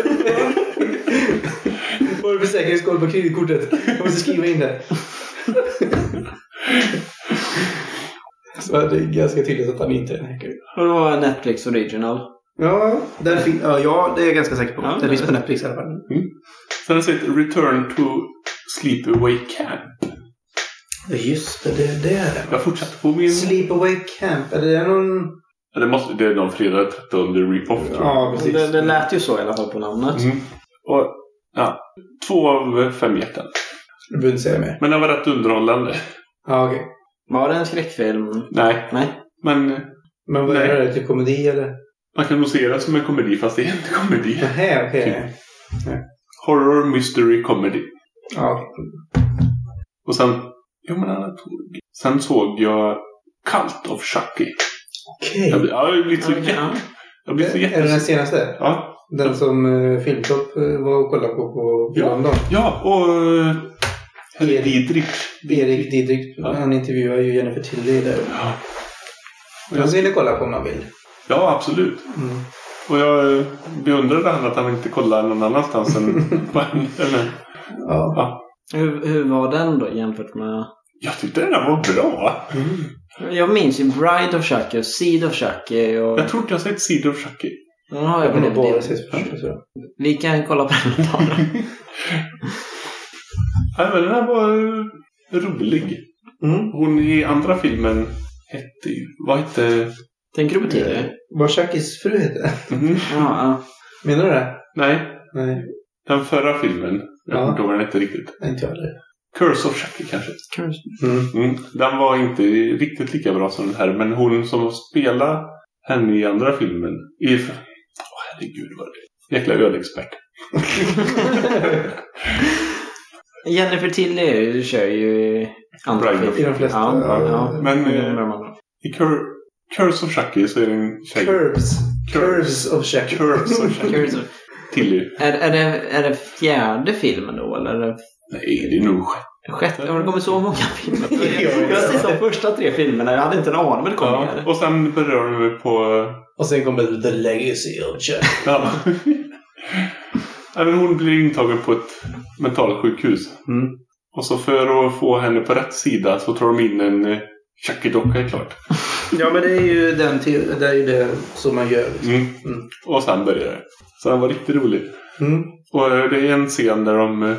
Vad är det för säkerhetskoll på kreditkortet? Jag måste skriva in det. Så det är ganska tydligt att han inte är en hacker. Och det var Netflix original. Ja, det är jag ganska säker på. Ja, det finns på Netflix i alla fall. Sen har jag sett Return to Sleepaway Camp. Just det är det. Jag fortsätter på min... Sleepaway Camp, är det någon... Det är någon fredag 13 rip-off. Ja, precis. Det lät ju så i alla fall på namnet. Och 2 av 5 hjärtan. Du behöver inte säga mer. Men den var rätt underhållande. Ja, okej. Var det en skräckfilm? Nej. Men vad är det? Till komedi eller? man kan nog se det som en komedi, fast det är inte komedi. Nähä, okej. Horror, mystery, comedy. Ja. Och sen... Sen såg jag Cult of Chucky. Okej. Jag blev lite så Är det den senaste? Ja. Den som Filmtopp var och kollade på London. Ja, och Erik Didrik. Han intervjuar ju Jennifer Tilly där. Ja. Han vill kolla på om man vill. Ja, absolut. Och jag beundrade han att han inte kollade någon annanstans än på henne. Ja. Hur var den då jämfört med... Jag tyckte den var bra. Jag minns ju Bride of Chucky och Seed of Chucky. Och... Jag tror inte jag har sett Seed of Chucky. Den har jag på nog bara DVD. sett först. Vi kan kolla på den då. Nej, men den här var rolig. Hon i andra filmen hette ju... Vad hette Tänker du på Tilly? Vad Chuckys fru heter? Ja. Menar du det? Nej. Nej. Den förra filmen. Jag kommer inte ihåg den inte riktigt. Inte jag heller. Curse of Chucky kanske. Mm. Den var inte riktigt lika bra som den här. Men hon som spelar henne i andra filmen. Herregud vad det är. Jäkla ölexpert. Jennifer Tilly kör ju andra Right. I de flesta. Ja. Men i Curse of Chucky så är det en tjej. Curves of Chucky. Curse of Chucky. Tilly. Är det fjärde filmen då? Eller? Nej, det är nog Sjätte? Har det kommit så många filmer? Jag har sett de första 3 filmerna. Jag hade inte en aning om det kom ja. Och sen berör vi på... Och sen kommer The Legacy of Chucky. Ja. Även hon blir intagen på ett mentalsjukhus. Och så för att få henne på rätt sida så tar de in en Chucky-docka, är klart. Ja, men det är ju det är ju det som man gör. Och sen börjar det. Så den var riktigt rolig. Och det är en scen där de...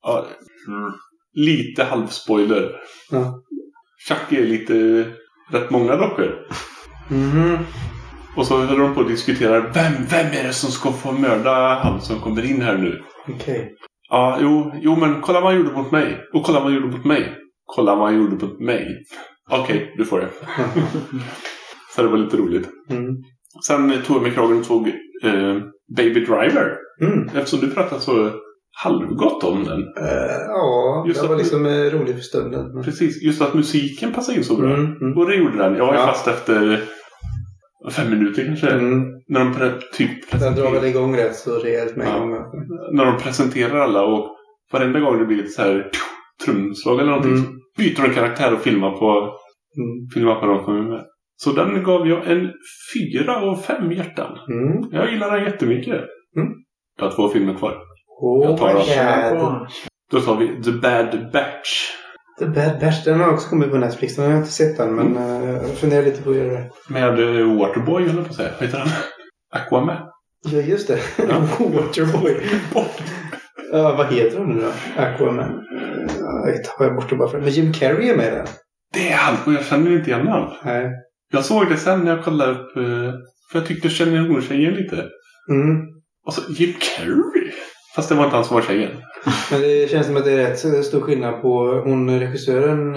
lite halvspoiler. Ja. Chucky är lite... rätt många dockor. Och så håller de på att diskutera vem är det som ska få mörda han som kommer in här nu? Okej. Ja, jo, men kolla vad han gjorde mot mig. Och kolla vad han gjorde mot mig. Kolla vad han gjorde mot mig. Okej, du får det. Så det var lite roligt. Sen tog jag med kragen och tog Baby Driver. Eftersom du pratade så halvgott om den. Ja, just det var liksom roligt för stunden. Precis, just att musiken passade in så bra. Och det gjorde den. Jag var fast efter 5 minuter kanske. När de Den drar väl igång rätt så rejält med en gång. När de presenterar alla och varenda gång det blir ett så här trumslag eller någonting så byter de karaktär och filmar på dem som är med. Så den gav jag en 4 av 5 hjärtan. Jag gillar den jättemycket. Jag har 2 filmer kvar. Jag tar då tar vi The Bad Batch. The Bad Batch, den har också kommit på Netflix. Den har jag inte sett den, men jag funderar lite på att göra det. Med Waterboy, eller på att säga. Vad heter han? Aquaman. Ja, just det. Waterboy. Vad heter han nu då? Aquaman. Jag tar bort det bara för. Men Jim Carrey är med den. Det är han, och jag känner inte igen honom. Nej. Jag såg det sen när jag kollade upp... För jag tyckte jag kände hon tjejen lite. Och så Jim Carrey. Fast det var inte han som var tjejen. Men det känns som att det är rätt stor skillnad på hon regissören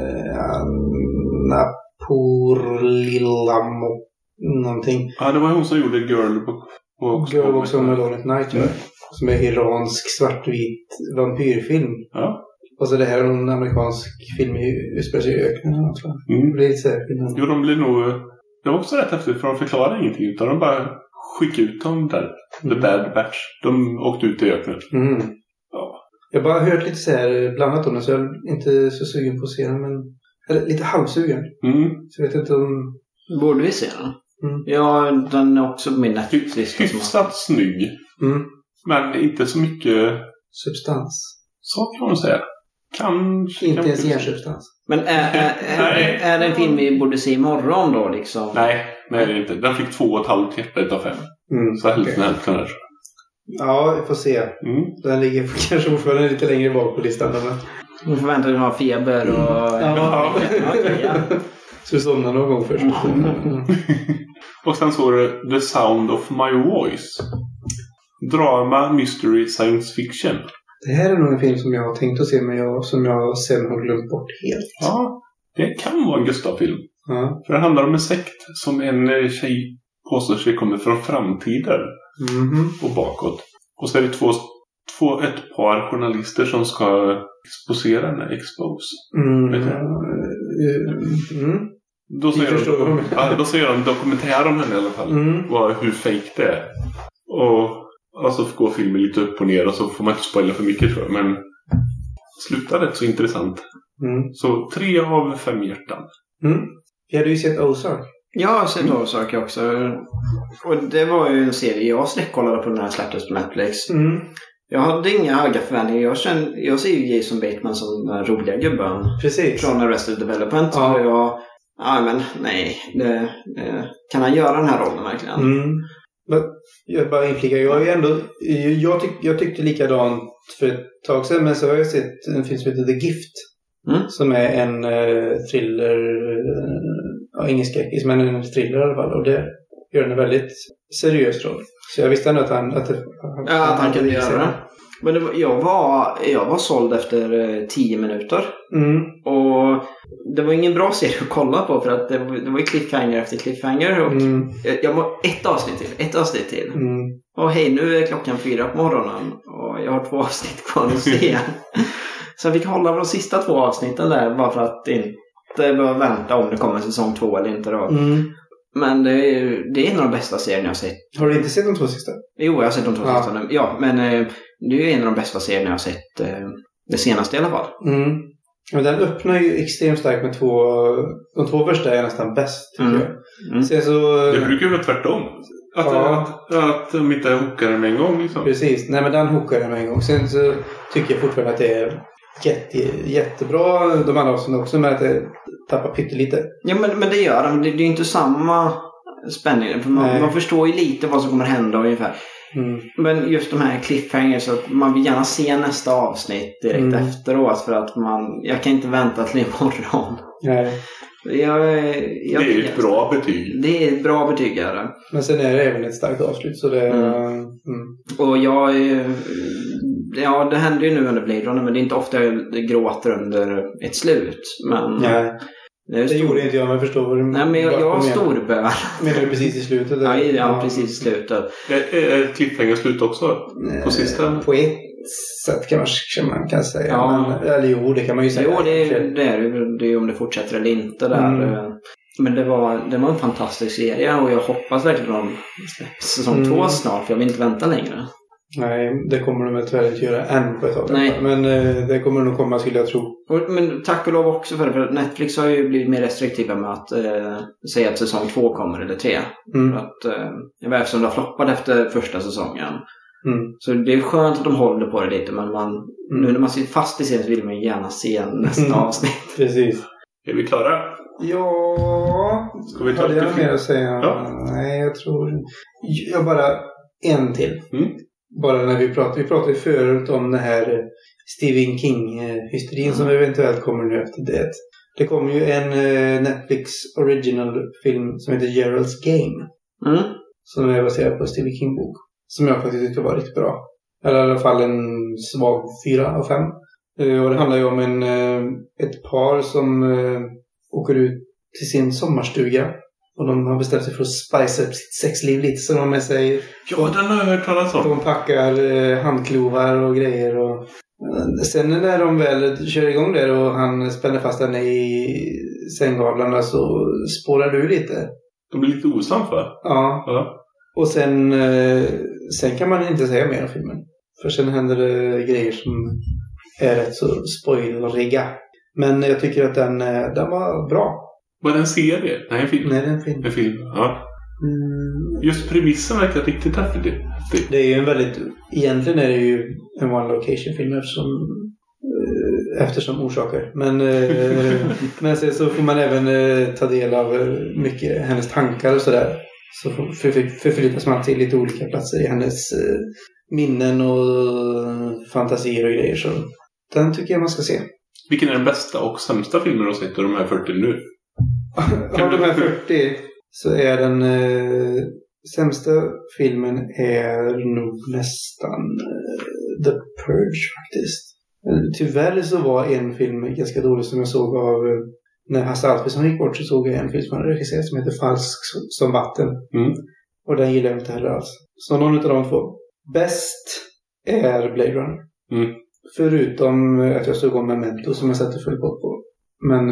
Anna Purlilamo någonting. Ja, det var hon som gjorde Girl också med Lonely Night. Som är iransk svartvit vampyrfilm. Ja. Och så det här är en amerikansk film i utspelar sig i öknen. Det blir lite säkert. Jo, de blir nog... Det var också rätt häftigt för de förklarar ingenting utan de bara skickade ut dem där. The Bad Batch. De åkte ut i öknen. Ja. Jag har bara hört lite så här blandat om det så jag är inte så sugen på att se den. Men, eller lite halvsugen. Så jag vet inte om... Borde vi se den? Ja, den är också på min Netflix-lista. Hyfsat snygg. Men inte så mycket... Substans. Så kan man säga. Kanske... Inte ens hjärnsubstans. Men är det en film vi borde se imorgon då liksom? Nej, det är inte. Den fick 2,5 hjärta av 5. Så hälften här. Ja, vi får se. Den ligger kanske fortfarande lite längre bak på listan. Nu förväntar vi ha feber och... Ja. Så somna någon gång först. Och sen så är det The Sound of My Voice. Drama, mystery, science fiction. Det här är nog en film som jag har tänkt att se men som jag sen har glömt bort helt. Ja, det kan vara en Gustav-film. För det handlar om en sekt som en tjej påstår sig kommer från framtiden och bakåt. Och så är det ett par journalister som ska exposera den här expose. Då ser de en dokumentär om henne i alla fall. Hur fake det är. Och alltså går filmen lite upp och ner och så får man inte spoila för mycket tror jag. Men slutar rätt så intressant. Så 3 av 5 hjärtan. Jag hade ju sett Ozark. Jag har sett Ozark också. Och det var ju en serie jag släckkollade på den här släpptes på Netflix. Jag hade inga höga förväntningar. Jag ser ju Jason Bateman som den roliga gubben. Precis. Från Arrested Development. Ja. Kan han göra den här rollen verkligen? Jag bara inflikar. Jag tyckte likadant för ett tag sedan. Men så har jag sett en film som heter The Gift. Som är en thriller ingen skräckis, men en thriller i alla fall. Och det gör en väldigt seriös roll. Så jag visste ändå att han kunde göra det. Men jag var såld efter 10 minuter. Och det var ingen bra serie att kolla på, för att det var ju cliffhanger efter cliffhanger. Och jag var ett avsnitt till. Och hej, nu är klockan 4 på morgonen och jag har 2 avsnitt kvar att se. Så jag fick hålla på de sista 2 avsnitten där, bara för att inte behöva vänta om det kommer säsong 2 eller inte då. Men det är en av de bästa serierna jag har sett. Har du inte sett de 2 sista? Jo, jag har sett de 2 sista nu. Ja, men det är en av de bästa serierna jag har sett det senaste i alla fall. Men den öppnar ju extremt starkt med de 2 första är nästan bäst, tycker jag. Sen så, det brukar ju vara tvärtom. Att de inte hookar den en gång liksom. Precis, nej men den hookar den en gång. Sen så tycker jag fortfarande att det är jättebra. De andra också med att det tappar pyttelite. Ja, men det gör de. Det är ju inte samma spänning. För man förstår ju lite vad som kommer hända ungefär. Men just de här cliffhangers, så att man vill gärna se nästa avsnitt direkt efteråt, för att jag kan inte vänta till imorgon. Nej. Det är ett bra betyg. Det är ett bra betyg, ja. Men sen är det även ett starkt avslut, så det Och det händer ju nu under Blade Runner, men det är inte ofta jag gråter under ett slut. Men det gjorde inte jag, men jag förstår vad du menar. Nej, men jag har storbövar. Menar du precis i slutet? Ja, precis i slutet. Är cliffhanger slut också? På sista? På ett sätt kanske man kan säga. Ja. Eller jo, det kan man ju säga. Jo, det är ju om det fortsätter eller inte där. Men det var en fantastisk serie, och jag hoppas verkligen att de släpper säsong 2 snart, för jag vill inte vänta längre. Nej, det kommer de tyvärr inte göra än på ett tag. Nej. Men det kommer nog komma, skulle jag tro. Men tack och lov också för Netflix har ju blivit mer restriktiva med att säga att säsong 2 kommer eller 3. För att eftersom det har floppat efter första säsongen. Så det är skönt att de håller på det lite, men nu när man sitter fast i serien så vill man gärna se nästa avsnitt. Precis. Är vi klara? Ja. Ska vi ta det mer att säga? Ja. Nej, jag tror... Jag bara en till. Bara när vi pratade förut om det här Stephen King-hysterin som eventuellt kommer nu efter det. Det kommer ju en Netflix original film som heter Gerald's Game. Som är baserad på Stephen King-bok. Som jag faktiskt tycker var riktigt bra. Eller i alla fall en svag 4 av 5. Och det handlar ju om ett par som åker ut till sin sommarstuga. Och de har bestämt sig för att spice upp sitt sexliv lite. Så de har med sig... Ja, den har jag hört talas om. De packar handklovar och grejer. Och sen när de väl kör igång där och han spänner fast henne i sänggavlarna, så spårar du lite. De blir lite osams, va? Ja. Och sen kan man inte säga mer om filmen. För sen händer det grejer som är rätt så spoileriga. Men jag tycker att den var bra. Var det en serie? Nej, en film. Nej, det är en film. En film, ja. Just premissen verkar riktigt häftig. Det är ju en väldigt... Egentligen är det ju en one location film eftersom orsaker. Men sen så får man även ta del av mycket hennes tankar och sådär. Så förflyttas man till lite olika platser i hennes minnen och fantasier och grejer. Så den tycker jag man ska se. Vilken är den bästa och sämsta filmen du har sett av de här 40 nu? Av de här 40 så är den sämsta filmen är nog nästan The Purge faktiskt. Tyvärr så var en film ganska dålig som jag såg av när Hasse Alfredson gick bort, så såg jag en film som han regisserat som heter Falsk som vatten. Och den gillar jag inte heller alls. Så någon av de 2. Bäst är Blade Runner. Förutom att jag såg om Memento som jag satte full på. Men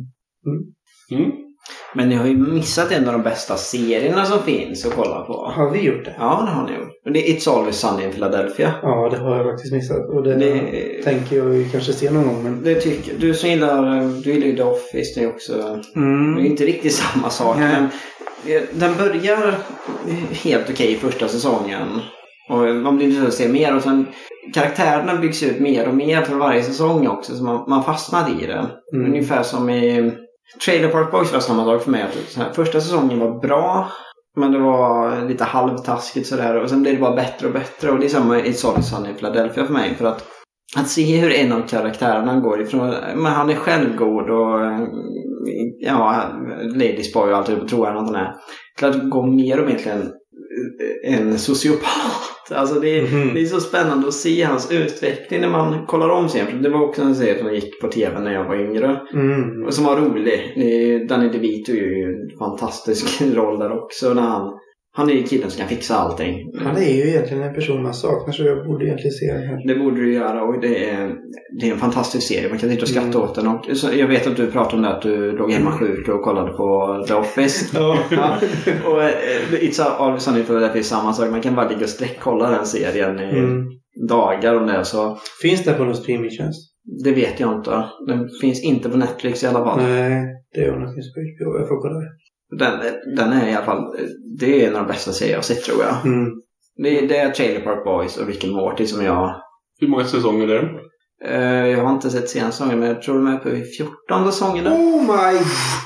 Men ni har ju missat en av de bästa serierna som finns att kolla på. Har vi gjort det? Ja, det har ni gjort. Det är It's Always Sunny in Philadelphia. Ja, det har jag faktiskt missat. Och det tänker jag ju kanske se någon gång. Men... Det tycker du som gillar ju The Office, det är också. Det är inte riktigt samma sak. Men den börjar helt okej i första säsongen. Och man blir inte att se mer. Och sen karaktärerna byggs ut mer och mer för varje säsong också. Så man fastnar i det. Ungefär som i Trailer Park Boys var samma sak för mig. Första säsongen var bra, men det var lite halvtaskigt sådär. Och sen blev det bara bättre och bättre. Och det är samma i Solid Sun i Philadelphia för mig. För att se hur en av karaktärerna går ifrån. Men han är självgod och Lady's-boy och allt, tror jag att han är, till att gå mer och mer till en sociopat. Alltså det är så spännande att se hans utveckling när man kollar om sig. Det var också en serie som gick på tv när jag var yngre. Och som var rolig. Danny DeVito är ju en fantastisk roll där också. När han är ju killen som kan fixa allting. Han är ju egentligen en person man saknar, så jag borde egentligen se det här. Det borde du göra, och det är en fantastisk serie. Man kan sitta och skratta åt den. Och så, jag vet att du pratade om det, att du låg hemma sjuk och kollade på The Office. Ja. Och It's Always Sunny in Philadelphia är samma sak. Man kan bara ligga och sträckkolla den serien i dagar om det. Så. Finns det på någon streamingtjänst? Det vet jag inte. Den finns inte på Netflix i alla fall. Nej, det är nog finns på HBO. Jag får kolla det. Den är i alla fall, det är en av de bästa serier jag har sett, tror jag. Det är Trailer Park Boys och Rick and Morty som jag... Hur många säsonger är det? Jag har inte sett senaste säsongen, men jag tror de är på 14 säsongen. Oh my!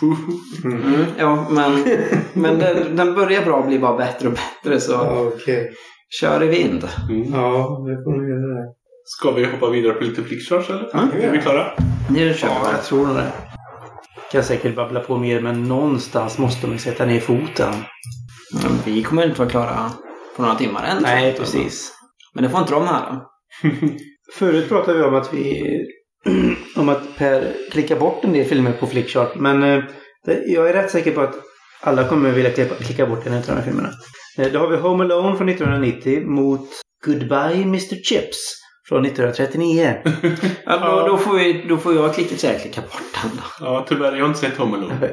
Ja, men den börjar bra och blir bara bättre och bättre, så kör i vind. Ja, vi kommer göra det. Ska vi hoppa vidare på lite flickcharts, eller? Är vi klara? Nu kör vi. Ja, jag tror det. Kan säkert babbla på mer, men någonstans måste man sätta ner foten. Vi kommer inte vara klara på några timmar än. Nej, precis. Men det får inte de här. Förut pratade vi om att Per klickar bort en del filmer på Flickchart. Men jag är rätt säker på att alla kommer vilja klicka bort en av de här filmerna. Då har vi Home Alone från 1990 mot Goodbye Mr. Chips från 1939. Ja, då får jag klicka bort den då. Ja, tyvärr, jag har inte sett Home Alone.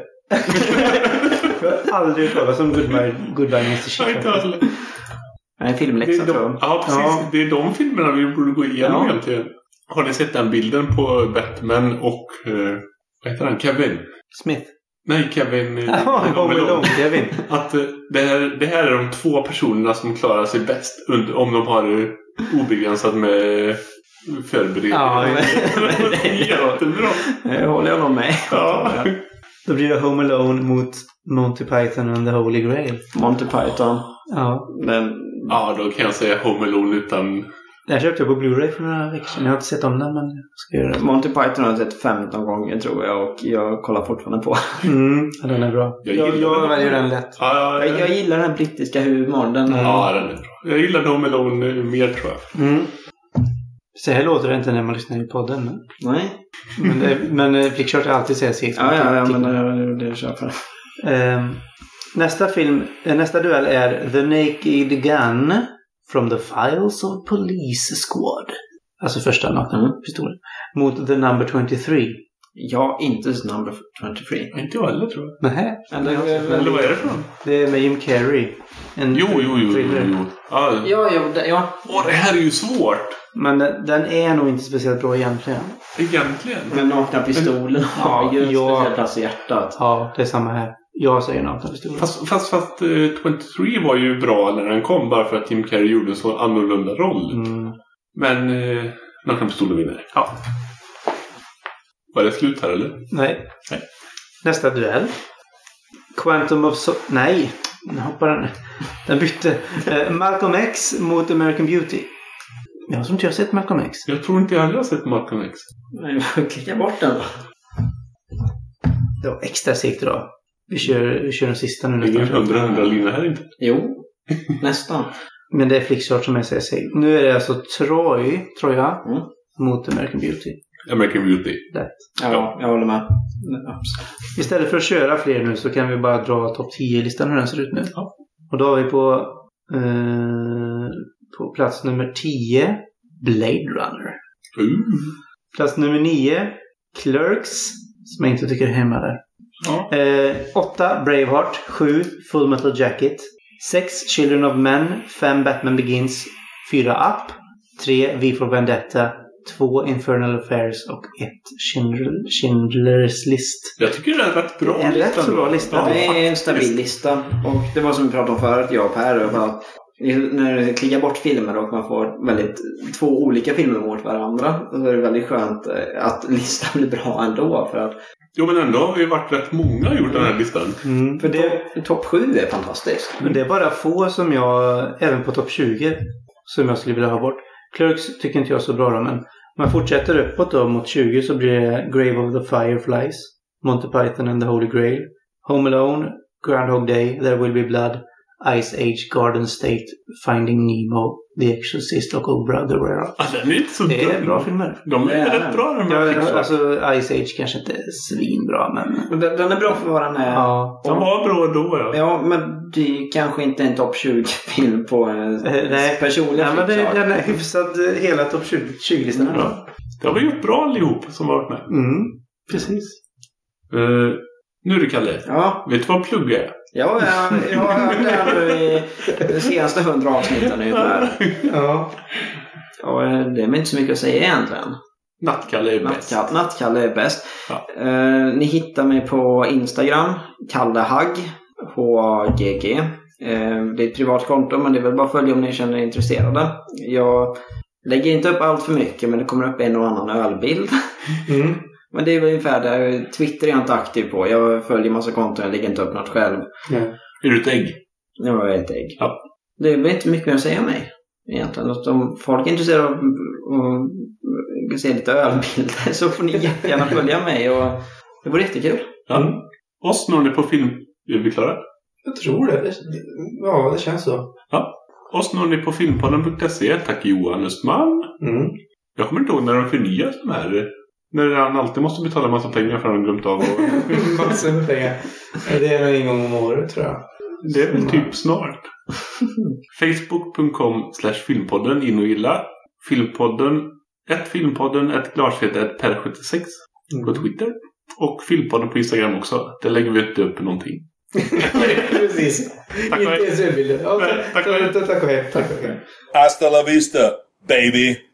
Jag har aldrig hört talas om Goodbye Mr. Chips. Nej, filmläxa tror jag. Ja, precis. Ja. Det är de filmerna vi borde gå igenom egentligen. Har ni sett den bilden på Batman och vad heter han? Kevin Smith? Nej, Kevin. Kevin. Att det här är de två personerna som klarar sig bäst om de har obegränsat med förberedning. Ja, det är jättebra. Jag håller nog med. Ja. Då blir det Home Alone mot Monty Python and the Holy Grail. Monty Python. Ja. Ja, då kan jag säga Home Alone utan... Jag köpte på Blu-ray för några veckor sedan. Jag har inte sett om den, men jag ska göra det. Monty Python har jag sett 15 gånger, tror jag. Och jag kollar fortfarande på. Ja, den är bra. Jag väljer den lätt. Ja. Jag gillar den här brittiska humorn. Ja, den är bra. Jag gillar Home Alone mer, tror jag. Så här låter det inte när man lyssnar i podden. Nej. Men Flickchart är alltid säger sig. Ja, men det köper jag. Nästa duell är The Naked Gun from the Files of Police Squad. Alltså första nakna pistolen. Mot The Number 23. Ja, inte Number 23. Inte jag heller, tror jag. Nej. Eller vad är det för någon? Det är med Jim Carrey. Jo. Ja. Åh, det här är ju svårt. Men den är nog inte speciellt bra egentligen. Men nakna pistolen har ju en speciell plats i hjärtat. Ja, det är samma här. Jag säger nakna pistolen. Fast 23 var ju bra när den kom, bara för att Jim Carrey gjorde en så annorlunda roll. Men nakna pistolen vinner. Ja. Var det slut här, eller? Nej. Nästa duell. Quantum of Nej, nu hoppar den. Den bytte. Malcolm X mot American Beauty. Jag som inte har sett Malcolm X. Jag tror inte jag har sett Malcolm X. Nej, jag får klicka bort den då. Det var extra segt idag. Vi kör den sista nu. Det är ingen 100 linjer här inte. Jo, nästan. Men det är Flickchart som jag säger. Nu är det alltså Troy mot American Beauty. American Beauty. Lätt. Ja, jag håller med. Istället för att köra fler nu så kan vi bara dra topp 10-listan hur den ser ut nu. Ja. Och då har vi på plats nummer 10 Blade Runner. Plats nummer 9 Clerks, som jag inte tycker är hemma där. 8 Braveheart, 7 Full Metal Jacket, 6 Children of Men, 5 Batman Begins, 4 Up, 3 V for Vendetta, 2 Infernal Affairs och 1 Schindler's List. Jag tycker det är rätt bra. En rätt så bra lista. Ja, det är en stabil lista. Och det var som vi pratade om förut, jag och Per. När du klickar bort filmer och man får två olika filmer mot varandra, så är det väldigt skönt att listan blir bra ändå. För att... Jo, men ändå har vi varit rätt många gjort den här listan. För det topp 7 är fantastiskt. Men det är bara få som jag, även på topp 20, som jag skulle vilja ha bort. Clerks tycker inte jag så bra om, men om man fortsätter uppåt då mot 20 så blir det Grave of the Fireflies, Monty Python and the Holy Grail, Home Alone, Groundhog Day, There Will Be Blood, Ice Age, Garden State, Finding Nemo, The Exorcist och Oh Brother Where Art. Ja, den är inte så Det är dum. bra filmer. De är rätt bra de här Ja, filmerna. alltså Ice Age kanske inte är svinbra, men... Den är bra för vad den är. Ja. De var bra då, ja. Ja, men det är kanske inte en topp 20-film på personliga Nej, men filmslag. den är hyfsad hela topp 20-listan. Ja. Det har vi gjort bra allihop som har varit med. Precis. Nu är det Kalle. Ja. Vet du vad plugg är? Ja, jag har hört det här nu i de senaste 100 avsnitten ungefär. Ja. Och det är inte så mycket att säga egentligen. Nattkalle är bäst. Nattkalle är bäst. Ja. Ni hittar mig på Instagram, Kallehagg, HAGG. Det är ett privat konto, men det är väl bara att följa om ni känner er intresserade. Jag lägger inte upp allt för mycket, men det kommer upp en och annan ölbild. Men det är väl ungefär där. Twitter är jag inte aktiv på. Jag följer massa konton, jag lägger inte upp något själv. Är du ett ägg? Jag är ett ägg. Ja. Det är väl inte mycket mer att säga om mig egentligen. Att om folk är intresserade av att se lite ölbilder så får ni jättegärna följa mig. Och det vore jättekul. Ja. Oss når ni på film... Är vi klara? Jag tror det. Ja, det känns så. Ja. Oss når ni på filmpodden.se. Tack Johan Östman. Jag kommer inte ihåg när de förnyar de här. När han alltid måste betala en massa pengar för att han glömt av. Massor med pengar. Det är nog en gång om året, tror jag. Det är väl typ snart. Facebook.com/filmpodden in och gilla. Filmpodden, Filmpodden, Glarsvete, Per76 på Twitter. Och Filmpodden på Instagram också. Där lägger vi inte upp någonting. Precis. Tack och hej. Inte ens ölbilder. Ja, tack och hej. Hasta la vista, baby.